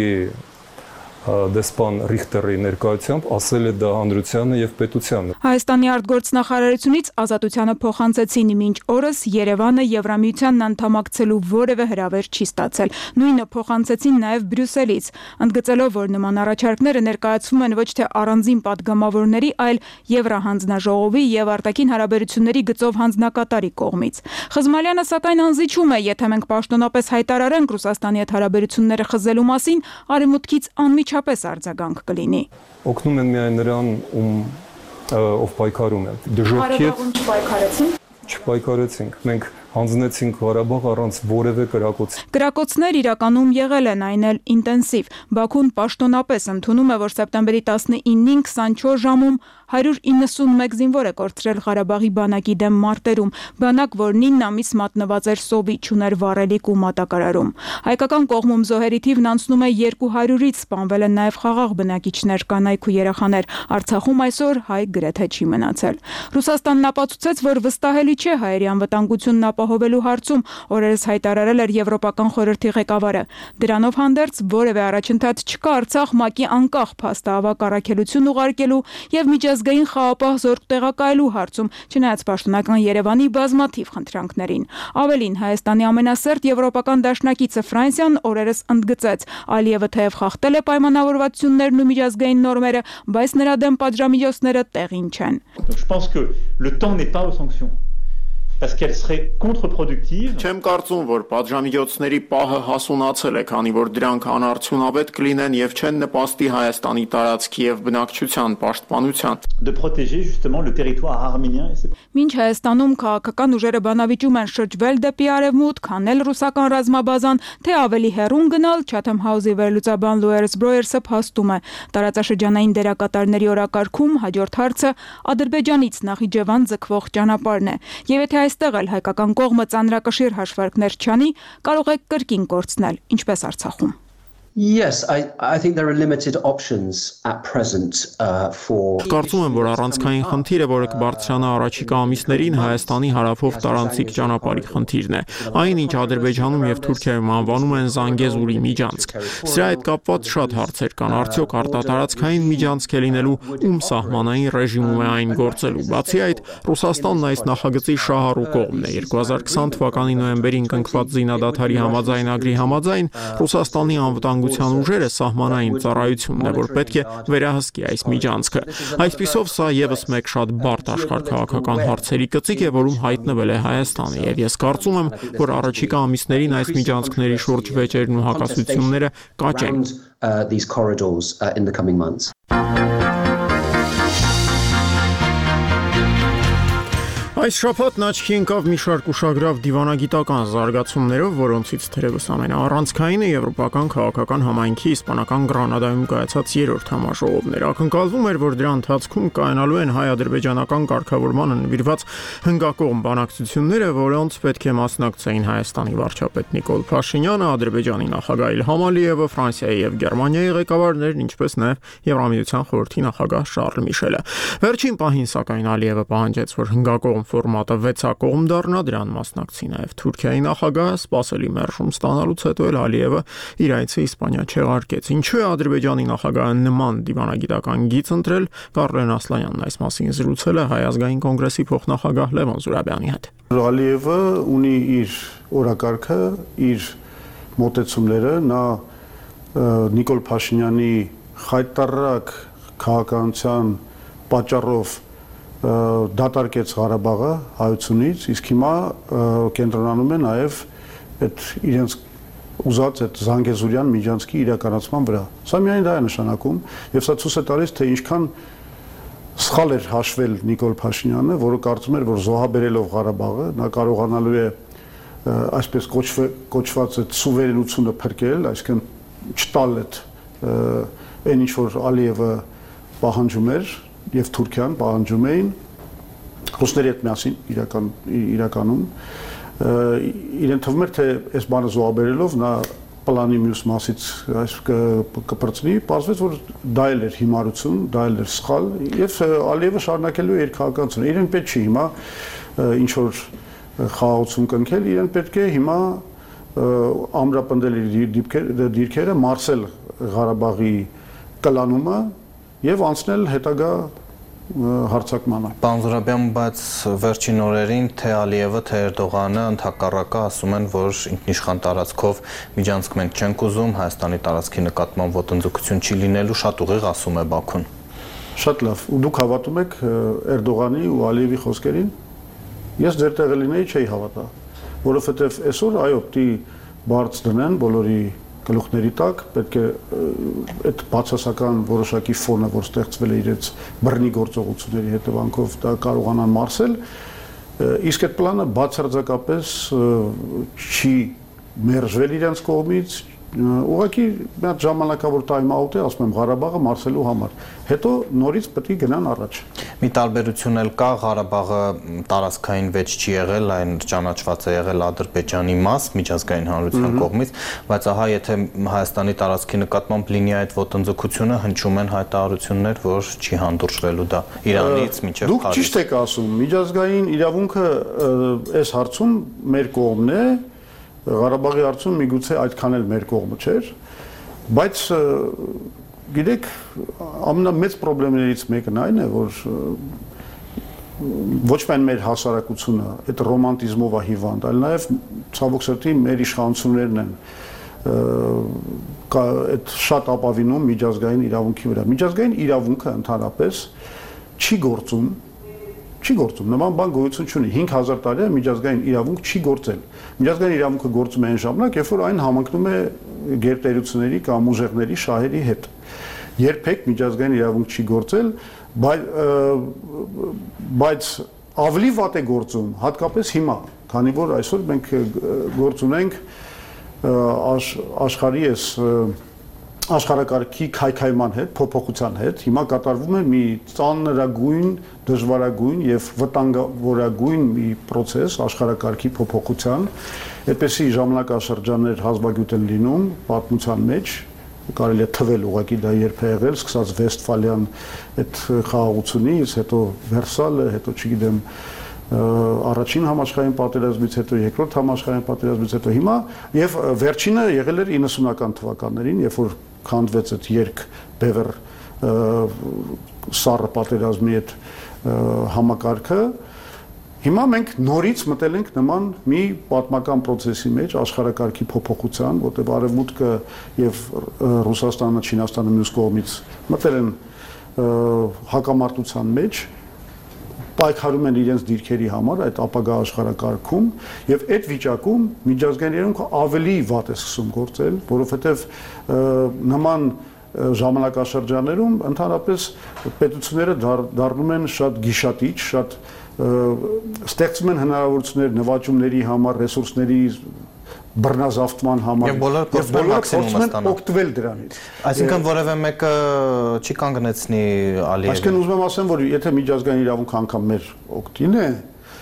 Speaker 11: դեսպան Ռիխտերի ներկայությամբ ասել է դա հանրությանը եւ պետությանը։
Speaker 10: Հայաստանի արտգործնախարարությունից Ազատությանը փոխանցեցին մինչ օրս Երևանը Եվրամիությանն անդամակցելու որևէ հրավեր չի ստացել։ Նույնը փոխանցեցին նաեւ Բրյուսելից, ընդգծելով, որ նման առաջարկները ներկայացվում են ոչ թե առանձին падգամավորների, այլ Եվրահանձնաժողովի եւ արտաքին հարաբերությունների գծով հանձնակատարի կողմից։ Խզմալյանը սակայն անզիջում է, եթե մենք պաշտոնապես հայտարարենք Ռուսաստանի հետ հարաբերությունները խզելու մասին, արևմուտքից անմիջ պես արձագանք կլինի։
Speaker 11: Օգնում են միայն նրան, ում ով պայքարում է։
Speaker 10: Ղարաբաղում չպայքարեցին։
Speaker 11: Չպայքարեցինք։ Մենք հանձնեցինք Ղարաբաղ առանց որևէ կրակոց։
Speaker 10: Կրակոցներ իրականում եղել են, այն էլ ինտենսիվ։ Բաքուն պաշտոնապես ընդունում է, որ սեպտեմբերի տասնինին քսանչորս ժամում հարյուր իննսունմեկ զինվոր է կորցրել Ղարաբաղի բանակի դեմ մարտերում, բանակ, որն ինը ամիս մատնված էր սովի, չուներ վառելիք ու մատակարարում։ Հայկական կողմում զոհերի թիվն անցնում է երկու հարյուրից, սպանվել են նաև խաղաղ բնակիչներ, կանայք ու երեխաներ։ Արցախում այսօր հայ գրեթե չի մնացել։ Ռուսաստանն ապացուցեց, որ վստահելի չէ հայերի անվտանգությունն ապահովելու հարցում, օրերս հայտարարել էր Եվրոպական խորհրդի ղեկավարը։ Դրանով հանդերձ որևէ առաջընթաց չկա Արցախ ՄԱԿ-ի անկախ փաստահավաք առաքելություն ուղարկելու եւ միջազգային խաղապահ զորք տեղակայելու հարցում, չնայած պաշտոնական Երևանի բազմաթիվ խնդրանքներին։ Ավելին, Հայաստանի ամենասերտ եվրոպական դաշնակիցը Ֆրանսիան օրերս ընդգծեց, Ալիևը թեև խախտել է պայմանավորվածություններն ու միջազգային նորմերը, բայց նրա դեմ պատժամիջոցները տեղին չեն։
Speaker 13: Je pense que le temps n'est pas aux sanctions. Parce qu'elle serait contre-productive.
Speaker 1: Չեմ կարծում, որ պատժամիջոցների պահը հասունացել է, քանի որ դրանք անարդյունավետ կլինեն եւ չեն նպաստի Հայաստանի տարածքի եւ բնակչության պաշտպանության։
Speaker 13: De protéger justement le territoire arménien et c'est
Speaker 10: Մինչ Հայաստանում քաղաքական ուժերը բանավիճում են շրջվել դեպի արևմուտք, քանել ռուսական ռազմաբազան, թե ավելի հեռուն գնալ, Chatham House-ի վերլուծաբան Louis Breuersը փաստում է։ Տարածաշրջանային դերակատարների օրակարգում հաջորդ հարցը Ադրբեջանից Նախիջևան ձգվող ճանապարհն է։ Եվ եթե այստեղ էլ հայկական կողմը ծանրակշիռ հաշվարկներ չանի, կարող է կրկին կորցնել, ինչպես Արցախում։
Speaker 14: Yes, I I think there are limited options at present uh, for
Speaker 1: Կարծում եմ, որ առանցքային խնդիրը, որը կբարձրանա առաջիկա ամիսներին Հայաստանի հարավով տարանցիկ ճանապարհի խնդիրն է։ Այն, ինչ Ադրբեջանում եւ Թուրքիայում անվանում են Զանգեզուրի միջանցք։ Սրա հետ կապված շատ հարցեր կան։ Արդյոք արտատարածքային միջանցք է լինելու, ում սահմանային ռեժիմում է այն գործելու։ Բացի այդ, Ռուսաստանն այս նախագծի շահառու կողմն է։ երկու հազար քսան թվականի նոյեմբերին կնքված զինադադարի համաձայնագրի համաձայն Ռուսաստանի անվտանգ ուժերը սահմանային ծառայությունն է, որ պետք է վերահսկի այս միջանցքը։ Այսպիսով սա եւս մեկ շատ բարդ աշխարհ-քաղաքական հարցերի կծիկ է, որում հայտնվել է Հայաստանը, եւ ես կարծում եմ, որ առաջիկա ամիսներին այս միջանցքների շուրջ վեճերն ու հակասությունները կաճեն։
Speaker 14: these corridors uh, in the coming months.
Speaker 1: Այս շաբաթն աչքի ընկավ մի շարք ուշագրավ դիվանագիտական զարգացումներով, որոնցից թերևս ամենաառանցքայինը եվրոպական քաղաքական համայնքի իսպանական Գրանադայում կայացած երրորդ համաժողովն էր։ Ակնկալվում էր, որ դրա ընթացքում կայանալու են հայ-ադրբեջանական կարգավորմանը նվիրված հնգակողմ բանակցությունները, որոնց պետք է մասնակցեին Հայաստանի վարչապետ Նիկոլ Փաշինյանը, Ադրբեջանի նախագահ Իլհամ Ալիևը, Ֆրանսիայի եւ Գերմանիայի ղեկավարներն, ինչպես նաեւ Եվրամիության խորհրդի նախագահ Շարլ Միշելը։ Վերջին պահին սակայն Ալիևը պահանջեց, որ հնգակողմ ֆորմատը վեցակողմ դառնա, դրան մասնակցի նաև Թուրքիայի նախագահը, սպասելի մերժում ստանալուց հետո էլ Ալիևը իր այցը Իսպանիա չեղարկեց։ Ինչու է Ադրբեջանի նախագահը նման դիվանագիտական գիծ ընտրել, Կարլեն Ասլանյանն այս մասին զրուցել է Հայ ազգային կոնգրեսի փոխնախագահ Լևոն Զուրաբյանի հետ։
Speaker 15: Ալիևը ունի իր օրակարգը, իր մոտեցումները, նա Նիկոլ Փաշինյանի խայտարակ քաղաքականության պատճառով դատարկեց Ղարաբաղը հայությունից, իսկ հիմա կենտրոնանում է նաև այդ իրենց ուզած այդ Զանգեզուրյան միջանցքի իրականացման վրա։ Սա միայն դա է նշանակում, եւ սա ցույց է տալիս, թե ինչքան սխալ էր հաշվել Նիկոլ Փաշինյանը, որը կարծում էր, որ զոհաբերելով Ղարաբաղը նա կարողանալու է այսպես կոչված այդ սուվերենությունը փրկել, այսինքն չտալ այդ այն ինչ որ Ալիևը պահանջում էր եւ Թուրքիան պահանջում էին ռուսների հետ միասին իրական իրականում իրեն թվում էր թե այս բանը զոհաբերելով նա պլանի մյուս մասից այս կպրծնի, պարզվեց որ դա էլ էր հիմարություն, դա էլ էր սխալ եւ Ալիևը շարունակելու էր քաղաքականությունը։ Իրեն պետք չի հիմա ինչ որ խաղաղություն կնքել, իրեն պետք է հիմա ամրապնդել իր դիրքերը, մարսել Ղարաբաղի կլանումը եւ անցնել հետագա հարցակմանը։
Speaker 16: Պարոն Զուրաբյան, բայց վերջին օրերին թե Ալիևը, թե Էրդողանը ընդհակառակը ասում են, որ ինքնիշխան տարածքով միջանցքմենք չենք ուզում, Հայաստանի տարածքի նկատմամբ ոտնձգություն չի լինելու, շատ ուղիղ ասում է Բաքուն։
Speaker 15: Շատ լավ, ու դուք հավատում եք Էրդողանի ու Ալիևի խոսքերին։ Ես ձեր տեղը լինեի չէի հավատա, որովհետեւ այսօր այո, պիտի բարձ դնեն բոլորի գլուխների տակ, պետք է այդ բացասական որոշակի ֆոնը, որ ստեղծվել է իրենց բռնի գործողությունների հետևանքով, դա կարողանան մարսել, իսկ այդ պլանը բացարձակապես չի մերժվել իրենց կողմից, ուղղակի մի հատ ժամանակավոր տայմ-աուտ է, ասում եմ, Ղարաբաղը մարսելու համար։ Հետո նորից պետք է գնան առաջ։
Speaker 16: Մի տարբերություն էլ կա, Ղարաբաղը տարածքային վեճ չի եղել, այն ճանաչված է եղել Ադրբեջանի մաս միջազգային հանրության կողմից, բայց ահա եթե Հայաստանի տարածքի նկատմամբ լինի այդ ոտնձգությունը, հնչում են հայտարարություններ, որ չի հանդուրժվելու դա Իրանից մինչև
Speaker 15: Դուք ճիշտ եք ասում, միջազգային իրավունքը այս հարցում մեր կողմն է, Ղարաբաղի հարցում միգուցե այդքան էլ մեր կողմը չէր, բայց գիտեք, ամենամեծ խնդիրներից մեկն այն է, որ ոչ միայն մեր հասարակությունը այդ ռոմանտիզմով է հիվանդ, այլ նաև ցավոք սրտի մեր իշխանություններն են այդ շատ ապավինում միջազգային իրավունքի վրա։ Միջազգային իրավունքը ընդհանրապես չի գործում, չի գործում, նման բան գոյություն չունի, հինգ հազար տարի է միջազգային իրավունք չի գործել։ Միջազգային իրավունքը գործում է այն ժամանակ, երբ որ այն համընկնում է գերտերությունների կամ ուժեղների շահերի հետ։ Երբեք միջազգային իրավունք չի գործել, բայց ավելի վատ է գործում, հատկապես հիմա, քանի որ այսօր մենք գործ ունենք աշխարհի այս աշխարհակարգի քայքայման հետ, փոփոխության հետ, հիմա կատարվում է մի ծանրագույն, դժվարագույն եւ վտանգավորագույն մի process աշխարհակարգի փոփոխության, այդպեսի ժամանակաշրջաններ հազվագյուտ են լինում պատմության մեջ, կարելի է թվել ուղղակի դա երբ է եղել, սկսած Վեստֆալյան այդ խաղաղությունից, հետո Վերսալը, հետո չգիտեմ առաջին համաշխարհային պատերազմից հետո, երկրորդ համաշխարհային պատերազմից հետո հիմա եւ վերջինը եղել էր իննսունական թվականներին, երբ որ քանդվեց այդ երկ բևեռ սառը պատերազմի այդ համակարգը, հիմա մենք նորից մտել ենք նման մի պատմական process-ի մեջ, աշխարհակարգի փոփոխության, որտեղ Արևմուտքը եւ Ռուսաստանը, Չինաստանը մյուս կողմից մտել են հակամարտության մեջ, պայքարում են իրենց դիրքերի համար այդ ապագա աշխարհակարգում եւ այդ վիճակում միջազգային իրավունքը ավելի վատ է սկսում գործել, որովհետեւ նման ժամանակաշրջաններում ընդհանրապես պետությունները դառնում են շատ գիշատիչ, շատ ստեղծում են հնարավորություններ նվաճումների համար, ռեսուրսների բռնազավթման համար
Speaker 16: եւ բոլորը փորձում են մաքսիմումը ստանալ,
Speaker 15: օգտվել դրանից։
Speaker 16: Այսինքն որևէ մեկը չի կանգնեցնի Ալիևին։
Speaker 15: Այսինքն ուզում եմ ասեմ, որ եթե միջազգային իրավունքը անգամ մեր օգտին է,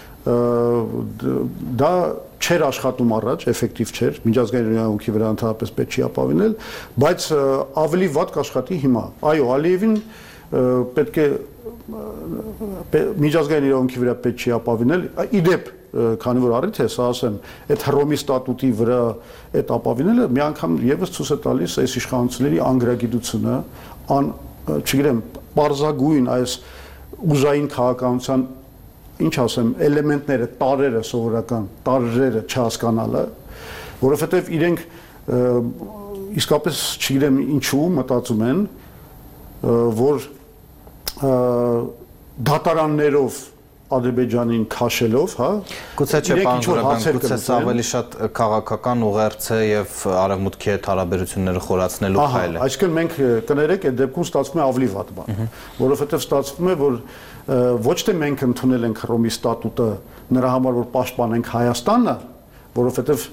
Speaker 15: դա չէր աշխատում առաջ, էֆեկտիվ չէր, միջազգային իրավունքի վրա ընդհանրապես պետք չի ապավինել, բայց ավելի վատ կաշխատի հիմա։ Այո, Ալիևին պետք է միջազգային իրավունքի վրա պետք չի ապավինել, իդեպ, քանի որ առիթ է, սա ասեմ, այդ Հռոմի ստատուտի վրա այդ ապավինելը մի անգամ եւս ցույց է տալիս այս իշխանությունների անգրագիտությունը, ան, չգիտեմ, պարզագույն այս ուժային քաղաքականության ինչ ասեմ, էլեմենտները, տարրերը սովորական, տարրերը չհասկանալը, որովհետև իրենք իսկապես չգիտեմ ինչու մտածում են, որ դատարաններով Ադրբեջանին քաշելով, հա,
Speaker 16: գուցե չէ, պարոն Զուրաբյան, գուցե սա ավելի շատ քաղաքական ուղերձ է եւ արևմուտքի հետ հարաբերությունները խորացնելու քայլ է։
Speaker 15: Այսինքն մենք կներեք, այդ դեպքում ստացվում է ավելի վատ բան, որովհետև ստացվում է, որ ոչ թե մենք ընդունել ենք Հռոմի ստատուտը նրա համար, որ պաշտպանենք Հայաստանը, որովհետև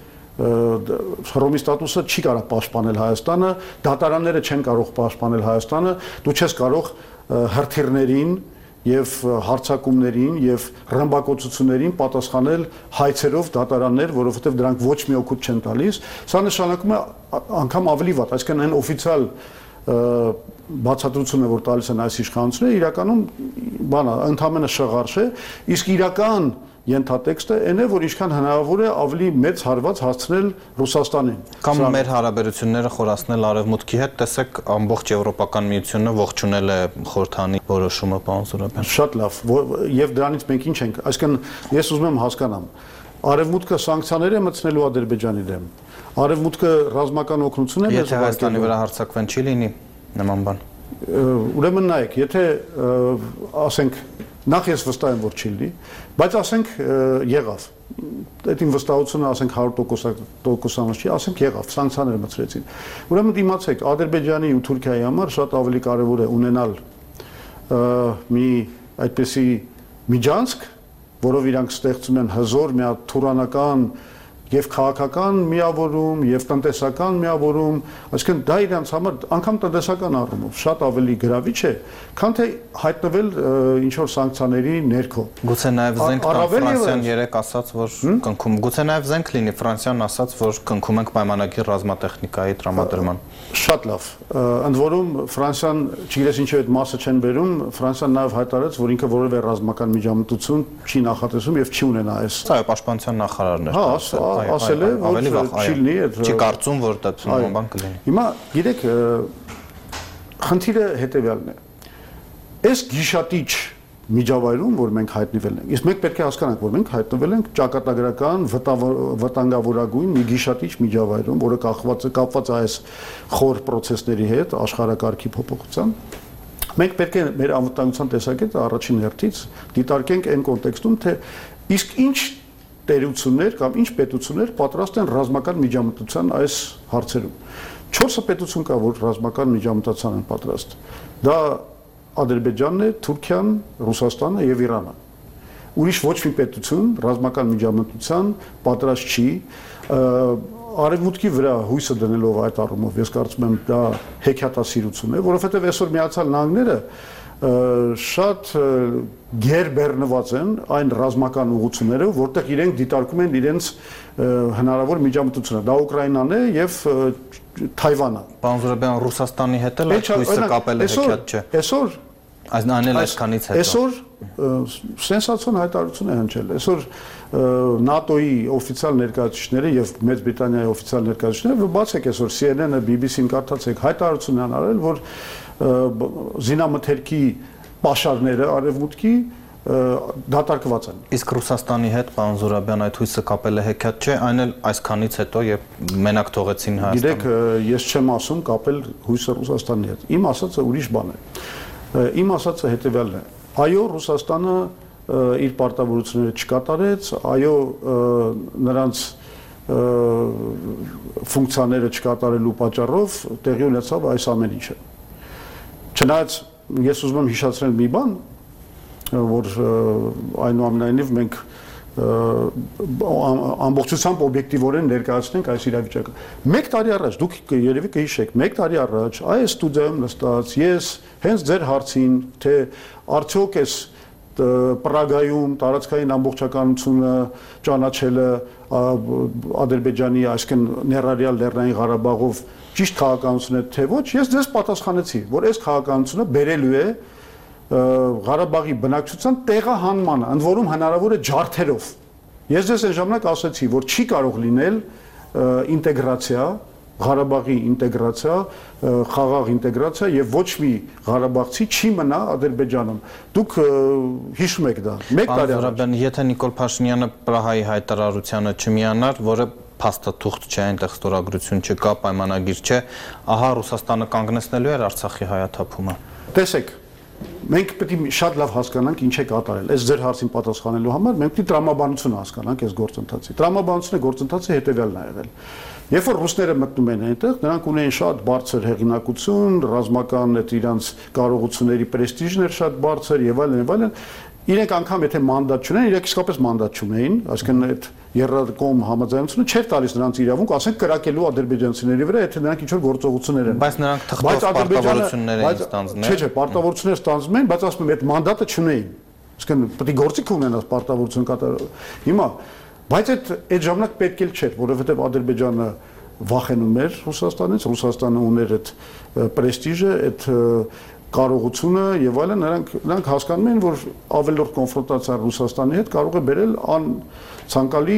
Speaker 15: Հռոմի ստատուտը չի կարող պաշտպանել Հայաստանը, դատարանները չեն կարող պաշտպանել Հայաստանը, դու չես կարող հրթիռներին եւ հարցակումներին եւ ռմբակոծություններին պատասխանել հայցերով դատարաններ, որովհետեւ դրանք ոչ մի օգուտ չեն տալիս, սա նշանակում է անգամ ավելի վատ, այսինքն այն օֆիցիալ բացատրությունը, որ տալիս են այս իշխանությունները, իրականում բանա, ընդհանրապես շղարշ է, իսկ իրական ենթատեքստը այն է, որ ինչքան հնարավոր է ավելի մեծ հարված հասցնել Ռուսաստանին։
Speaker 16: Կամ մեր հարաբերությունները խորացնել արևմուտքի հետ, տեսեք ամբողջ Եվրոպական միությունը ողջունել է խորհրդանի որոշումը, պարոն Զուրաբյան։
Speaker 15: Շատ լավ, եւ դրանից մենք ինչ ենք, այսինքն ես ուզում եմ հասկանամ, արևմուտքը սանկցիաներ է մտցնելու Ադրբեջանի դեմ, արևմուտքը ռազմական օգնություն է
Speaker 16: Եթե Հայաստանի վրա հարձակվեն չի լինի նման բան։
Speaker 15: Ուրեմն նայեք, եթե ասենք նախ ես վստահ եմ, որ չի լինի, բայց ասենք եղավ, այդ իմ վստահությունը ասենք հարյուր տոկոսանոց չի, ասենք եղավ, սանկցիաներ մտցրեցին։ Ուրեմն իմացեք, Ադրբեջանի ու Թուրքիայի համար շատ ավելի կարևոր է ունենալ մի այդպիսի միջանցք, որով իրանք ստեղծում են հզոր մի հատ թուրանական եւ քաղաքական միավորում եւ տնտեսական միավորում, այսինքն դա իրանց համար անգամ տնտեսական առումով շատ ավելի գրավիչ է, քան թե հայտնվել ինչ որ սանկցիաների ներքո։
Speaker 16: Գուցե նաեւ զենք տան Ֆրանսիան երեք ասաց, որ կնքում, գուցե նաեւ զենք լինի Ֆրանսիան ասաց, որ կնքում ենք պայմանագիր ռազմատեխնիկայի տրամադրման։
Speaker 15: Շատ լավ։ Ընդ որում Ֆրանսիան, չգիտես ինչու այդ մասը չեն բերում, Ֆրանսիան նաեւ հայտարարեց, որ ինքը որևէ ռազմական միջամտություն չի նախատեսում եւ չի ունենա այս։
Speaker 16: Այո, պաշտպանության նախարարն էր։
Speaker 15: Հա, ասել է, որ չի լինի այդ
Speaker 16: չի կարծում, որ դա նման բան կլինի։
Speaker 15: Հիմա գիտեք, խնդիրը հետեւյալն է։ Այս գիշատիչ միջավայրում, որ մենք հայտնվել ենք, իսկ մենք պետք է հասկանանք, որ մենք հայտնվել ենք ճակատագրական վտանգավորագույն մի գիշատիչ միջավայրում, որը կախված է կապված այս խոր process-ների հետ, աշխարհակարգի փոփոխության։ Մենք պետք է մեր անվտանգության տեսակետը առաջին հերթից դիտարկենք այն կոնտեքստում, թե իսկ ինչ տերություններ կամ ինչ պետություններ պատրաստ են ռազմական միջամտության այս հարցերում։ Չորսը պետություն կա, որ ռազմական միջամտության են պատրաստ։ Դա Ադրբեջանն է, Թուրքիան, Ռուսաստանը եւ Իրանը։ Ուրիշ ոչ մի պետություն ռազմական միջամտության պատրաստ չի։ Արևմուտքի վրա հույսը դնելով այդ առումով, ես կարծում եմ դա հեքիաթասիրություն է, որովհետեւ այսօր Միացյալ Նահանգները շատ գերբեռնված են այն ռազմական ուղղություններով, որտեղ իրենք դիտարկում են իրենց հնարավոր միջամտությունը։ Դա Ուկրաինան է եւ Թայվանը։
Speaker 16: Պարոն Զուրաբյան, Ռուսաստանի հետ էլ այդ հույսը կապել է հեքիաթ չէ։
Speaker 15: Այսօր
Speaker 16: Այն էլ այսքանից հետո։
Speaker 15: Այսօր սենսացիոն հայտարարություն է հնչել։ Այսօր ՆԱՏՕ-ի օֆիցիալ ներկայացուցիչները եւ Մեծ Բրիտանիայի օֆիցիալ ներկայացուցիչները, բացեք այսօր C N N-ը, B B C-ն կարդացեք, հայտարարություն են արել, որ զինամթերքի պաշարները արևմուտքի դատարկված են։
Speaker 16: Իսկ Ռուսաստանի հետ, պարոն Զուրաբյան, այդ հույսը կապել է հեքիաթ չէ, այն էլ այսքանից հետո եւ մենակ թողեցին Հայաստանը։
Speaker 15: Գիտեք, ես չեմ ասում կապել հույսը Ռուսաստանի հետ։ Իմ ասածը ուրիշ բան է։ Իմ ասածը հետեւյալն է։ Այո, Ռուսաստանը իր պարտավորությունները չկատարեց, այո, նրանց ֆունկցիաները չկատարելու պատճառով տեղի ունեցավ այս ամեն ինչը։ Չնայած ես ուզում եմ հիշեցնել մի բան, որ այնուամենայնիվ մենք ամբողջությամբ օբյեկտիվորեն ներկայացնենք այս իրավիճակը։ Մեկ տարի առաջ, դուք երևի կհիշեք, մեկ տարի առաջ այս ստուդիայում նստած ես հենց ձեր հարցին, թե արդյոք այս Պրագայում տարածքային ամբողջականությունը ճանաչելը Ադրբեջանի, այսինքն ներառյալ Լեռնային Ղարաբաղով ճիշտ քաղաքականություն է, թե ոչ, ես ձեզ պատասխանեցի, որ այս քաղաքականությունը բերելու է Ղարաբաղի բնակչության տեղահանմանը, ընդ որում հնարավոր է ջարդերով։ Ես ձեզ այն ժամանակ ասացի, որ չի կարող լինել ինտեգրացիա, Ղարաբաղի ինտեգրացիա, խաղաղ ինտեգրացիա եւ ոչ մի ղարաբաղցի չի մնա Ադրբեջանում։ Դուք հիշում եք դա։ Մեկ տարի առաջ,
Speaker 16: եթե Նիկոլ Փաշինյանը Պրահայի հայտարարությանը չմիանար, որը փաստաթուղթ չէ, այնտեղ ստորագրություն չկա, պայմանագիր չէ, ահա Ռուսաստանը կանգնեցնելու էր Արցախի հայաթափումը։
Speaker 15: Տեսեք, մենք պետք է շատ լավ հասկանանք ինչ է կատարել։ Այս ձեր հարցին պատասխանելու համար մենք պետք է տրամաբանությունը հասկանանք այս գործընթացի։ Տրամաբանությունը գործընթացը հետևյալն է եղել։ Երբ որ ռուսները մտնում են այնտեղ, նրանք ունեն շատ բարձր հեղինակություն, ռազմական այդ իրանց կարողությունների պրեստիժն էր շատ բարձր եւ այլն եւ այլն։ Իրենք անգամ եթե մանդատ չունեն, իրենք իսկապես մանդատ չունեին, այսինքն այդ երրակողմ համաձայնությունը չէր տալիս նրանց իրավունք, ասենք կրակելու ադրբեջանցիների վրա, եթե նրանք ինչ-որ գործողություններ են։
Speaker 16: Բայց նրանք թղթով պարտավորություններ են ստանձնել։
Speaker 15: Չէ, չէ, պարտավորություններ ստանձնում են, բայց ասում եմ, այդ մանդատը չունեին։ Այսինքն պետք է գործիք ունենաս պարտավորություն կատարել։ Հիմա, բայց այդ այդ ժամանակ պետք էլ չէր, որովհետև Ադրբեջանը վախենում էր Ռուսաստանից, Ռուսաստանը ուներ այդ պրեստիժը, այդ կարողությունը եւ այլն, նրանք նրանք հասկանում են, որ ավելորդ կոնֆրոնտացիա Ռուսաստանի հետ կարող է բերել ցանկալի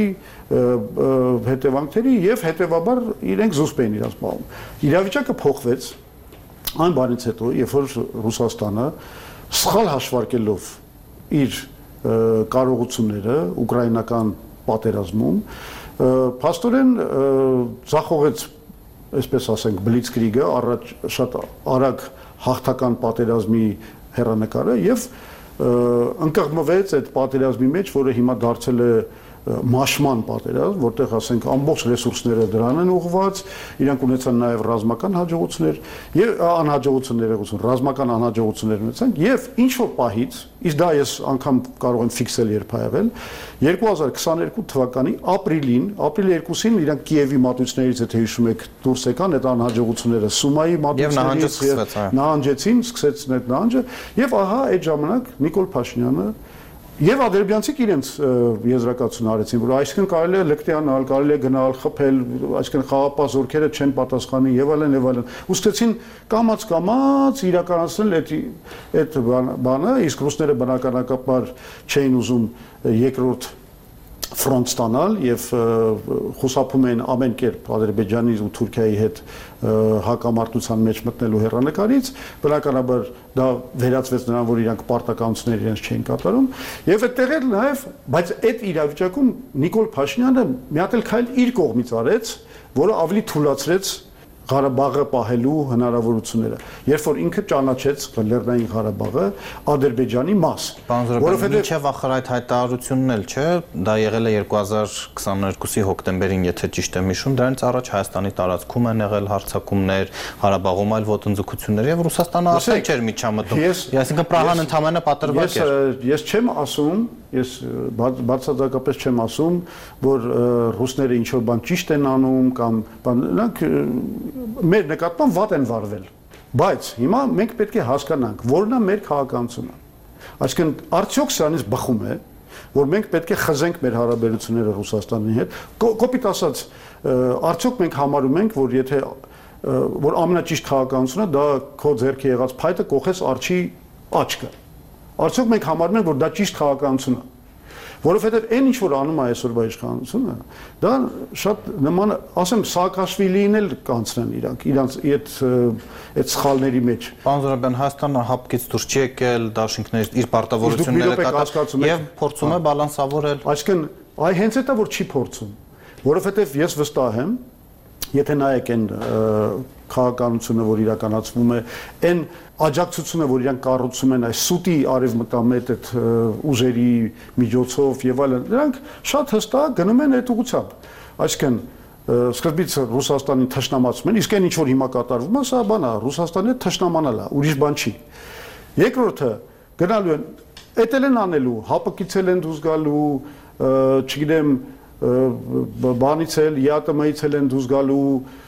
Speaker 15: հետևանքների եւ հետեւաբար իրենք զուսպ էին իրաց բաղում։ Իրավիճակը փոխվեց այն բանից հետո, երբ որ Ռուսաստանը սխալ հաշվարկելով իր կարողությունները ուկրաինական պատերազմում, փաստորեն ձախողեց, այսպես ասենք, բլիցկրիգը, առաջ շատ արագ հաղթական պատերազմի հեռանկարը եւ ընկղմվեց այդ պատերազմի մեջ, որը հիմա դարձել է մաշման պատերազմ, որտեղ ասենք ամբողջ ռեսուրսները դրան են ուղղված, իրանք ունեցան նաև ռազմական հաջողություններ եւ անհաջողություններ, ռազմական անհաջողություններ ունեցան եւ ինչ որ պահից, իսկ դա ես անգամ կարող եմ ֆիքսել երբ ա եղել, երկու հազար քսաներկու թվականի ապրիլին, ապրիլի երկուսին իրանք Կիևի մատույցներից, եթե հիշում եք, դուրս եկան այդ անհաջողությունները Սումայի մատույցներից եւ նահանջեցին, սկսեցին այդ նահանջը եւ ահա այդ ժամանակ Նիկոլ Փաշինյանը Եվ ադրբեջանցիք իրենց եզրակացություն արեցին, որ այսինքն կարելի է լկտի անալ, կարելի է գնալ, խփել, այսինքն խաղապահ զորքերը չեն պատասխանի եւ այլն եւ այլն։ Ու սկսեցին կամաց-կամաց իրականացնել այդ այդ բանը, իսկ ռուսները բնականաբար չէին ուզում երկրորդ ֆրոնտ ստանալ եւ խուսափում էին ամեն կերպ Ադրբեջանի ու Թուրքիայի հետ հակամարտության մեջ մտնելու հեռանկարից, բնականաբար դա վերածվեց նրան, որ իրանք պարտականություններ իրենց չէին կատարում եւ այդտեղ էլ նաեւ, բայց այդ իրավիճակում Նիկոլ Փաշինյանը մի հատ էլ քայլ իր կողմից արեց, որը ավելի թույլատրեց Ղարաբաղը պահելու հնարավորությունները, երբ որ ինքը ճանաչեց Լեռնային Ղարաբաղը Ադրբեջանի մաս,
Speaker 16: որովհետեւ մինչեւ ախր այդ հայտարարությունն էլ չէ, դա եղել է երկու հազար քսաներկուսի հոկտեմբերին, եթե ճիշտ եմ հիշում, դրանից առաջ Հայաստանի տարածքում են եղել հարձակումներ, Ղարաբաղում այլ ոտնձգություններ եւ Ռուսաստանը ասել չէր միջամտում, այսինքն Պրահան ընդհանրապես պատրվակ էր։
Speaker 15: Ես չեմ ասում, ես բացարձակապես չեմ ասում, որ ռուսները ինչ որ բան ճիշտ են անում կամ նրանք մեր նկատմամբ վատ են վարվել, բայց հիմա մենք պետք է հասկանանք, որն է մեր քաղաքականությունը, այսինքն արդյոք սրանից բխում է, որ մենք պետք է խզենք մեր հարաբերությունները Ռուսաստանի հետ, կոպիտ ասած, արդյոք մենք համարում ենք, որ եթե որ ամենաճիշտ քաղաքականությունը դա քո ձեռքի եղած փայտը կողես արջի աչքը, արդյոք մենք համարում ենք, որ դա ճիշտ քաղաքականություն է, որովհետև այն ինչ որ անում է այսօրվա իշխանությունը, դա շատ նման, ասեմ, Սաակաշվիլիին էլ կանցնեն իրանք, իրանց այդ այդ սխալների մեջ։
Speaker 16: Պարոն Զոհրաբյան, Հայաստանը հապկից դուրս չի եկել, դաշինքներից իր պարտավորությունները կատարել եւ փորձում է բալանսավորել։
Speaker 15: Այսինքն, այ հենց դա որ չի փորձում, որովհետև ես վստահ եմ, եթե նայեք այն քաղաքականությունը, որ իրականացվում է, այն աջակցությունը, որ իրանք կառուցում են այս սուտի արևմտամետ այդ ուժերի միջոցով եւ այլն, նրանք շատ հստակ գնում են այդ ուղղությամբ։ Այսինքն սկզբից Ռուսաստանին թշնամացում են, իսկ այն ինչ որ հիմա կատարվում է, սա բան է, Ռուսաստանի թշնամանալ է, ուրիշ բան չի։ Երկրորդը գնալու են, էտել են անելու, հապկիցել են դուրս գալու, չգիտեմ, բանից էլ, ԵԱՏՄ-ից էլ են դուրս գալու,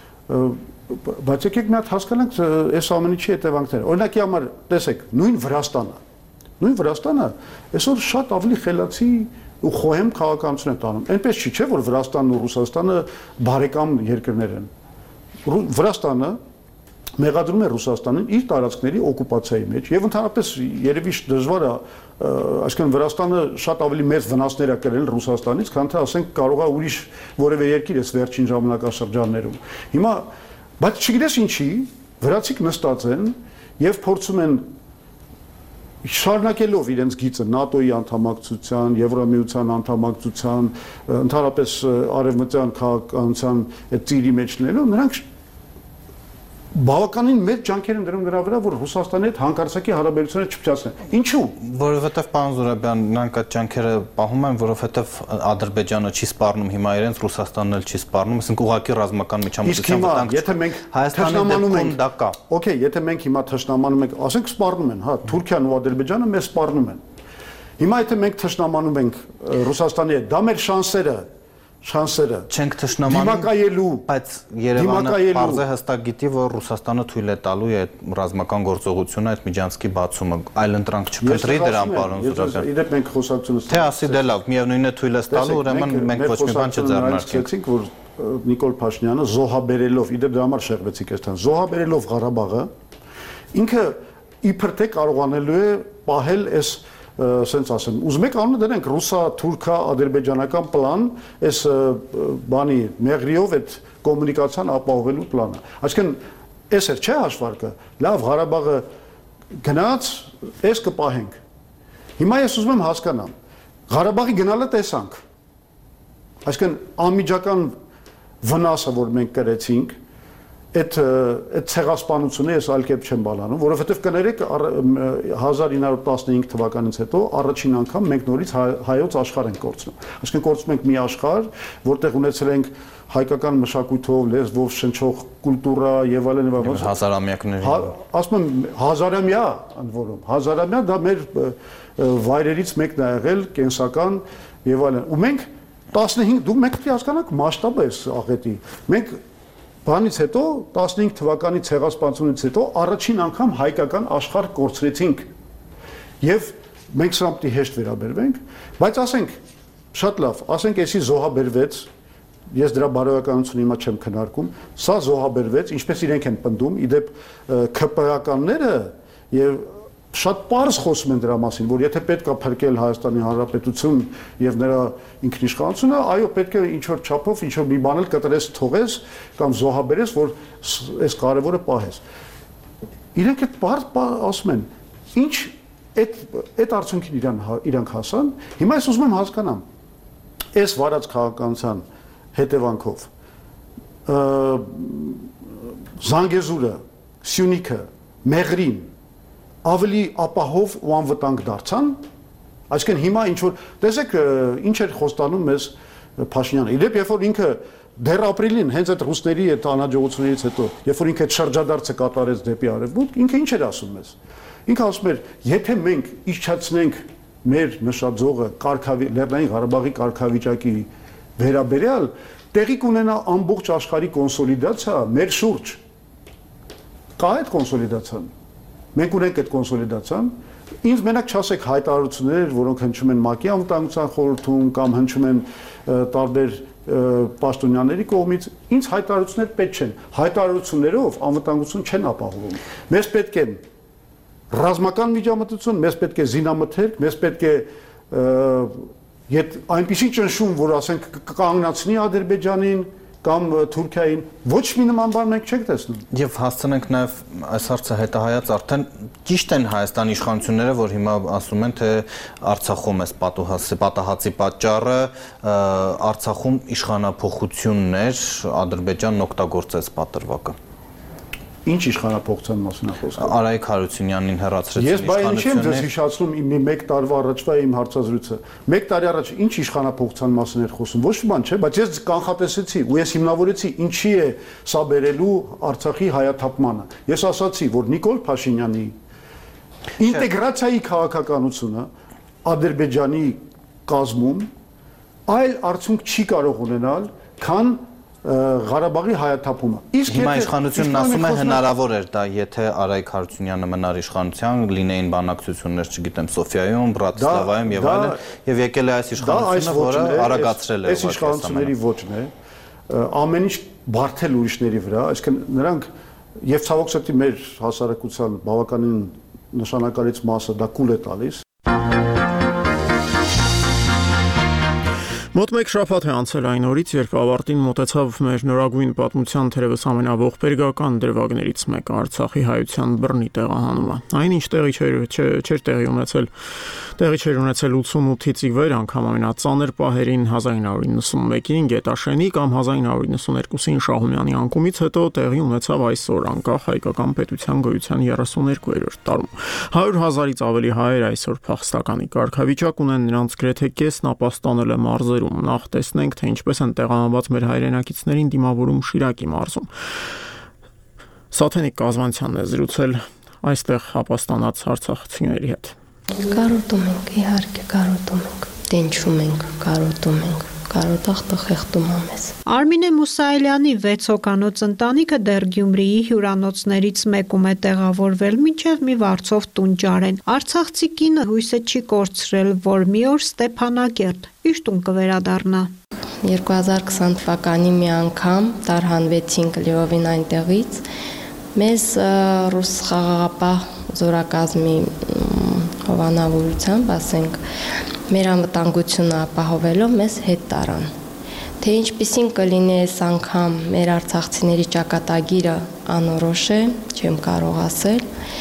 Speaker 15: բայց եկեք մի հատ հասկանանք այս ամենի չի հետևանքները։ Օրինակի համար, տեսեք, նույն Վրաստանը, նույն Վրաստանը այսօր շատ ավելի խելացի ու խոհեմ քաղաքականություն են տանում։ Այնպես չի, չէ՞ որ Վրաստանն ու Ռուսաստանը բարեկամ երկրներ են։ Վրաստանը մեղադրում է Ռուսաստանին իր տարածքների օկուպացիայի մեջ եւ ընդհանրապես երևի դժվար է, այսինքն Վրաստանը շատ ավելի մեծ վնասներ է կրել Ռուսաստանից, քան թե ասենք կարող է ուրիշ որևէ երկիր էս վերջին ժամանակաշրջաններում։ Հիմա, բայց չգիտես ինչի, վրացիք նստած են եւ փորձում են շարունակելով իրենց գիծը ՆԱՏՕ-ի անդամակցության, Եվրամիության անդամակցության, ընդհանրապես արևմտյան քաղաքականության այդ ծիրի մեջ լինելով, նրանք բավականին մեծ ջանքեր են դրում դրա վրա, որ Ռուսաստանի հետ հանկարծակի հարաբերությունները չփչացնեն։ Ինչու՞։
Speaker 16: Որովհետև պարոն Զուրաբյան, նրանք այդ ջանքերը պահում են, որովհետև Ադրբեջանը չի սպառնում հիմա իրենց, Ռուսաստանն էլ չի սպառնում, ասենք ուղղակի ռազմական միջամտության վտանգ։
Speaker 15: Եթե մենք
Speaker 16: Հայաստանի դեպքում դա կա։
Speaker 15: Okay, եթե մենք հիմա թշնամանում ենք, ասենք սպառնում են, հա, Թուրքիան ու Ադրբեջանը մեզ սպառնում են։ Հիմա եթե մենք թշնամանում ենք Ռուսաստանի հետ, դա մեր շանսերը շանսերը
Speaker 16: չենք թշնամանում
Speaker 15: դիմակայելու,
Speaker 16: բայց Երևանը բարձր հստակ գիտի, որ Ռուսաստանը թույլ է տալու այդ ռազմական գործողությունը, այդ միջանցքի բացումը, այլ ընտրանք չփնտրի դրան, պարոն Զուրաբյան։
Speaker 15: Իդեպ մենք խոսակցությունը
Speaker 16: թե ասի դե լավ, միևնույնն է թույլ է տալու, ուրեմն մենք ոչ մի բան չձեռնարկենք,
Speaker 15: որ Նիկոլ Փաշինյանը զոհաբերելով, իդեպ դրա համար շեղվեցիք այստեղ, զոհաբերելով Ղարաբաղը, ինքը իբր թե կարողանելու է պահել այս սենց ասեմ, ուզում եք անունը դնենք ռուսա, թուրքա, ադրբեջանական պլան, այս բանի մեղրիով այդ կոմունիկացիան ապահովելու պլանը։ Այսինքն, այս էր չէ հաշվարկը, լավ Ղարաբաղը գնաց, այս կպահենք։ Հիմա ես ուզում եմ հասկանամ, Ղարաբաղի գնալը տեսանք։ Այսինքն, անմիջական վնասը, որ մենք կրեցինք, այդ այդ ցեղասպանությունը ես այլ կերպ չեմ բանանում, որովհետև կներեք հազար ինը հարյուր տասնհինգ թվականից հետո առաջին անգամ մենք նորից հայոց աշխարհ ենք կորցնում։ Այսինքն կորցնում ենք մի աշխարհ, որտեղ ունեցել ենք հայկական մշակույթով, լեզվով շնչող կուլտուրա եւ այլն եւ այլն։
Speaker 16: Հազարամյակների։
Speaker 15: Ասում եմ հազարամյա, ընդ որում, հազարամյա դա մեր վայրերից մեկն է եղել, կենսական եւ այլն։ Ու մենք տասնհինգ դու մենք պետք է հասկանանք մասշտաբը էս աղետի։ Մենք Բանից հետո տասնհինգ թվականի ցեղասպանությունից հետո առաջին անգամ հայկական աշխարհ կորցրեցինք եւ մենք սրան պետք է հեշտ վերաբերվենք, բայց ասենք շատ լավ, ասենք էսի զոհաբերվեց, ես դրա բարոյականությունը հիմա չեմ քննարկում, սա զոհաբերվեց, ինչպես իրենք են պնդում, իդեպ ՔՊՀ-ականները եւ շատ པարզ խոսում են դրա մասին, որ եթե պետք է փրկել Հայաստանի Հանրապետություն եւ նրա ինքնիշխանությունը, այո, պետք է ինչ որ չափով ինչ որ մի բան էլ կտրես, թողես կամ զոհաբերես, որ այս կարևորը պահես։ Իրենք այդ པարզ ասում են, ինչ այդ այդ արդյունքին իրան իրանք հասան, հիմա ես ուզում եմ հասկանամ, այս վարած քաղաքականության հետևանքով Զանգեզուրը, Սյունիքը, Մեղրին ավելի ապահով ու անվտանգ դարձան, այսինքն հիմա ինչ որ տեսեք ինչ էր խոստանում մեզ Փաշինյանը։ Իդեպ երբ որ ինքը դեռ ապրիլին հենց այդ ռուսների այդ անհաջողություններից հետո, երբ որ ինքը այդ շրջադարձը կատարեց դեպի արևմուտք, ինքը ինչ էր ասում մեզ։ Ինքը ասում էր, եթե մենք իշխացնենք մեր նշաձողը կարգավի Լեռնային Ղարաբաղի կարգավիճակի վերաբերյալ, տեղի կունենա ամբողջ աշխարհի կոնսոլիդացիա մեր շուրջ։ Կա այդ կոնսոլիդացիան։ Մենք ունենք այդ կոնսոլիդացիան, ինձ մենակ չասեք հայտարարություններ, որոնք հնչում են ՄԱԿ-ի անվտանգության խորհրդում կամ հնչում են տարբեր պաշտոնյաների կողմից, ինձ հայտարարություններ պետք չեն։ Հայտարարություններով անվտանգություն չեն ապահովում։ Մեզ պետք է ռազմական միջամտություն, մեզ պետք է զինամթերք, մեզ պետք է Ետ այնպիսի ճնշում, որ ասենք կկանգնացնի Ադրբեջանին կամ Թուրքիային, ոչ մի նման բան մենք չենք տեսնում։
Speaker 16: Եվ հասցնենք նաև այս հարցը հետահայաց արդեն ճիշտ են Հայաստանի իշխանությունները, որ հիմա ասում են, թե Արցախում էս պատահածի պատճառը Արցախում իշխանափոխությունն էր, Ադրբեջանն օգտագործեց պատրվակը։
Speaker 15: Ինչ իշխանապողության մասին է խոսքը։
Speaker 16: Արայիկ Հարությունյանին հեռացրեցին
Speaker 15: իշխանությունից։ Ես բա ինչի՞ եմ ձեզ հիշացնում իմ մեկ տարվա առաջվա իմ հարցազրույցը։ Մեկ տարի առաջ ինչ իշխանապողության մասին էր խոսում։ Ոչ մի բան չէ, բայց ես կանխատեսեցի ու ես հիմնավորեցի ինչի է սա բերելու Արցախի հայաթափմանը։ Ես ասացի, որ Նիկոլ Փաշինյանի ինտեգրացիայի քաղաքականությունը Ադրբեջանի կազմում այլ արդյունք չի կարող ունենալ, քան Ղարաբաղի հայաթափումը։
Speaker 16: Իսկ հիմա իշխանությունն ասում է հնարավոր էր դա, եթե Արայիկ Հարությունյանը մնար իշխանության, լինեին բանակցություններ, չգիտեմ, Սոֆիայում, Բրատիսլավայում եւ այլն, եւ եկել է այս իշխանությունը, որը արագացրել է
Speaker 15: այս իշխանությունների ոճն է, ամեն ինչ բարթել ուրիշների վրա, այսինքն նրանք եւ ցավոք սրտի մեր հասարակության բավականին նշանակալից մասը դա կուլ է տալիս։
Speaker 1: Մոտ մեկ շաբաթ է անցել այն օրից, երբ ավարտին մոտեցավ մեր նորագույն պատմության թերևս ամենաողբերգական դրվագներից մեկը Արցախի հայության բռնի տեղահանումը։ Այնինչ տեղի չէր չէր տեղի ունեցել, տեղի չէր ունեցել ութսունութից ի վեր, անգամ ամենածանր պահերին հազար ինը հարյուր նվսանմեկին Գետաշենի կամ հազար ինը հարյուր նվսաներկուսին Շահումյանի անկումից հետո տեղի ունեցավ այսօր անկախ հայկական պետության գոյության երեսուններկուերորդ տարում։ Հարյուր հազարից ավելի հայեր այսօր փախստականի կարգավիճակ ունեն, նրանց գրեթե կեսն ապաստանել է մարզերում։ Նախ տեսնենք, թե ինչպես են տեղահանված մեր հայրենակիցներին դիմավորում Շիրակի մարզում։ Սաթենիկ Կազմանյանն է զրուցել այստեղ ապաստանած արցախցիների հետ։
Speaker 17: Կարոտում ենք, իհարկե կարոտում ենք, տենչում ենք, կարոտում ենք, կարոտախտը խեղդում է մեզ։
Speaker 18: Արմինե Մուսայելյանի վեց հոգանոց ընտանիքը դեռ Գյումրիի հյուրանոցներից մեկում է տեղավորվել, մինչև մի վարձով տուն ճարեն։ Արցախցի կինը հույսը չի կորցրել, որ մի օր Ստեփանակերտ իր տուն կվերադառնա։
Speaker 17: երկու հազար քսան թվականի մի անգամ տարհանվեցինք Լիովին այնտեղից, մեզ ռուս խաղաղապահ զորակազմի հովանավորությամբ, ասենք, մեր անվտանգությունը ապահովելով մեզ հետ տարան։ Թե ինչպիսին կլինի այս անգամ մեր արցախցիների ճակատագիրը անորոշ է, չեմ կարող ասել,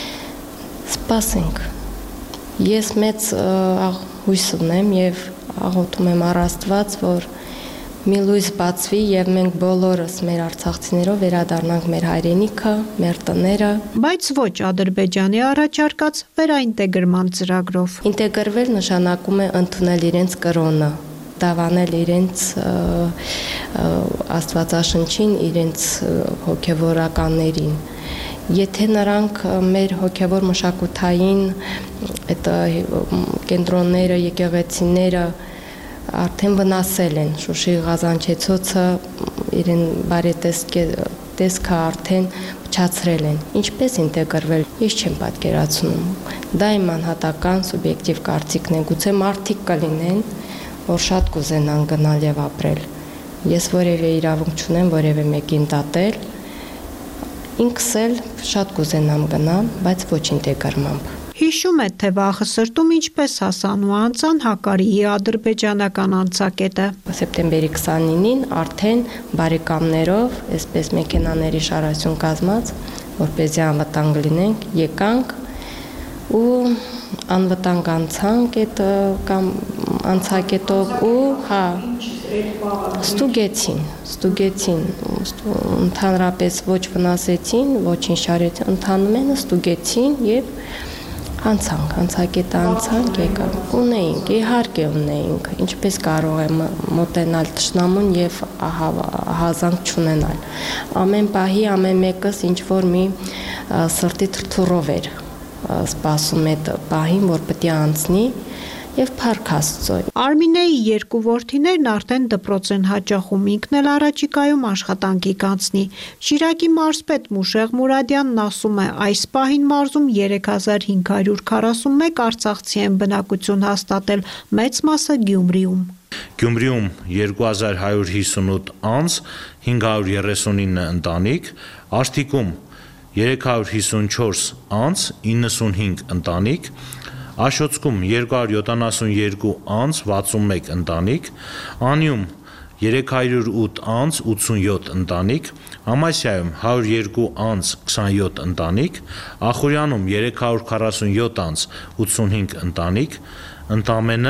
Speaker 17: սպասենք։ Ես մեծ հույս ունեմ եւ աղոթում եմ առ Աստված, որ մի լույս բացվի եւ մենք բոլորս մեր արցախցիներով վերադառնանք մեր հայրենիքը, մեր տները,
Speaker 18: բայց ոչ Ադրբեջանի առաջարկած վերաինտեգրման ծրագրով։
Speaker 17: Ինտեգրվել նշանակում է ընդունել իրենց կրոնը, դավանել իրենց Աստվածաշնչին, իրենց հոգևորականներին։ Եթե նրանք մեր հոգևոր մշակութային այդ կենտրոնները, եկեղեցիները արդեն վնասել են, Շուշի Ղազանչեցոցը իրեն բարետեսքը արդեն փչացրել են։ Ինչպես ինտեգրվել, ես չեմ պատկերացնում։ Դա իմ անհատական սուբյեկտիվ կարծիքն է, գուցե մարդիկ կլինեն, որ շատ կուզենան գնալ եւ ապրել։ Ես որևէ իրավունք չունեմ որևէ մեկին դատել։ Ինքս էլ շատ կուզենամ գնալ, բայց ոչ ինտեգրմամբ։
Speaker 18: Հիշում է, թե վաղը սրտում ինչպես հասան ու անցան Հակարիի ադրբեջանական անցակետը։
Speaker 17: Սեպտեմբերի քսանինին արդեն բարեկամներով, այսպես մեքենաների շարասյուն կազմած, որպեսզի անվտանգ լինենք, եկանք ու անվտանգ անցանք այդ կամ անցակետով ու հա ստուգեցին, ստուգեցին, ընդհանրապես ոչ վնասեցին, ոչինչ չարեցին, ընդհանրապես ստուգեցին եւ անցանք, անցակետը անցանք, եկանք, ունեինք, իհարկե ունեինք, ինչպես կարող է մոտենալ թշնամուն և հազանք չունենալ։ Ամեն պահի, ամեն մեկս ինչ-որ մի սրտի թրթուրով էր սպասում այդ պահին, որ պտի անցնի և փառք Աստծո։
Speaker 18: Արմինեի երկու որդիներն արդեն դպրոց են հաճախում, ինքն էլ առաջիկայում աշխատանքի կանցնի։ Շիրակի մարզպետ Մուշեղ Մուրադյանն ասում է, այս պահին մարզում երեք հազար հինգ հարյուր քառասունմեկ արցախցի են բնակություն հաստատել, մեծ մասը Գյումրիում։
Speaker 19: Գյումրիում երկու հազար հարյուր հիսունութ անձ, հինգ հարյուր երեսունինը ընտանիք, Աշտիկում երեք հարյուր հիսունչորս անձ, իննսունհինգ ընտանիք, Աշոցքում երկու հարյուր յոթանասունյոթ անձ, վաթսունմեկ ընտանիք, Անիում երեք հարյուր ութ անձ, ութսունյոթ ընտանիք, Ամասիայում հարյուր երկու անձ, քսանյոթ ընտանիք, Ախուրյանում երեք հարյուր քառասունյոթ անձ, ութսունհինգ ընտանիք, ընդամենը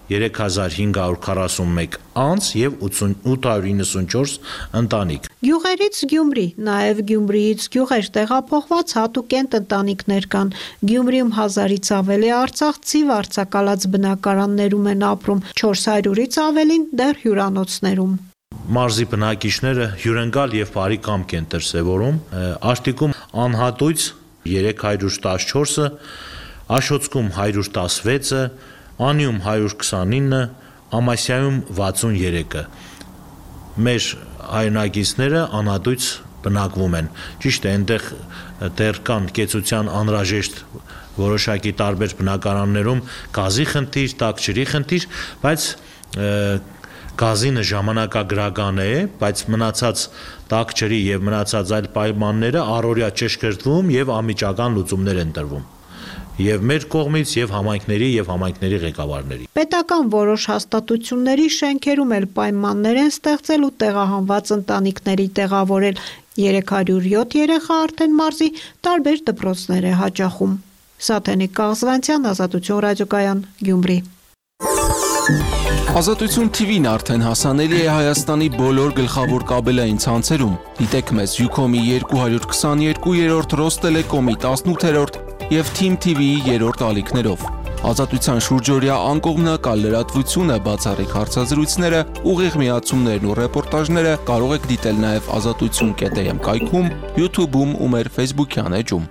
Speaker 19: երեք հազար հինգ հարյուր քառասուն մեկ անձ եւ ութ հարյուր իննսունչորս ընտանիք։
Speaker 18: Գյուղերից Գյումրի, նաև Գյումրիից գյուղեր տեղափոխված հատուկենտ ընտանիքներ կան։ Գյումրիում հազարից ավելի արցախցի վարձակալած բնակարաններում են ապրում, չորս հարյուրից ավելին դեռ հյուրանոցներում։
Speaker 19: Մարզի բնակիչները հյուրընկալ եւ բարի կամք են դրսեւորում։ Աշտիկում անհատույց երեք հարյուր տասնչորսը, Աշոցքում հարյուր տասնվեցը, Անիում հարյուր քսանինը, Ամասիայում վաթսուներեքը։ Մեր հայրենակիցները անհատույց բնակվում են։ Ճիշտ է, այնտեղ դեռ կան կեցության անհրաժեշտ որոշակի տարբեր բնակարաններում գազի խնդիր, տաք-ջրի խնդիր, բայց գազինը ժամանակագրական է, բայց մնացած տաք ջրի եւ մնացած այլ պայմանները առօրյա ճշգրտվում եւ անմիջական լուծումներ են տրվում։ Եվ մեր կողմից եւ համայնքների եւ համայնքների ղեկավարների։
Speaker 18: Պետական որոշ հաստատությունների շենքերում էլ պայմաններ են ստեղծել ու տեղահանված ընտանիքների տեղավորել։ երեք հարյուր յոթ երեխա արդեն մարզի տարբեր դպրոցներ է հաճախում։ Սաթենիկ Կաղզվանցյան, Ազատություն ռադիոկայան, Գյումրի։
Speaker 20: Ազատություն թիվին արդեն հասանելի է Հայաստանի բոլոր գլխավոր կաբելային ցանցերում։ Դիտեք մեզ Ucom-ի երկու հարյուր քսաներկու-րդ, Ռոստելեկոմի տասնութերորդ եւ Team թի վիի երրորդ ալիքներով։ Ազատության շուրջօրյա անկողմնակալ լրատվությունը, բացառիկ հարցազրույցները, ուղիղ միացումներն ու ռեպորտաժները կարող եք դիտել նաեւ ազատություն կետ էմ կայքում, YouTube-ում ու մեր Facebook-յան էջում։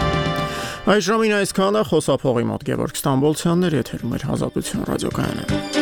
Speaker 1: Այժմին այսքանը, խոսափողի մոտ Գևորգ Ստամբոլցյանն էր, եթերում էր Ազատություն ռադիոկայանը։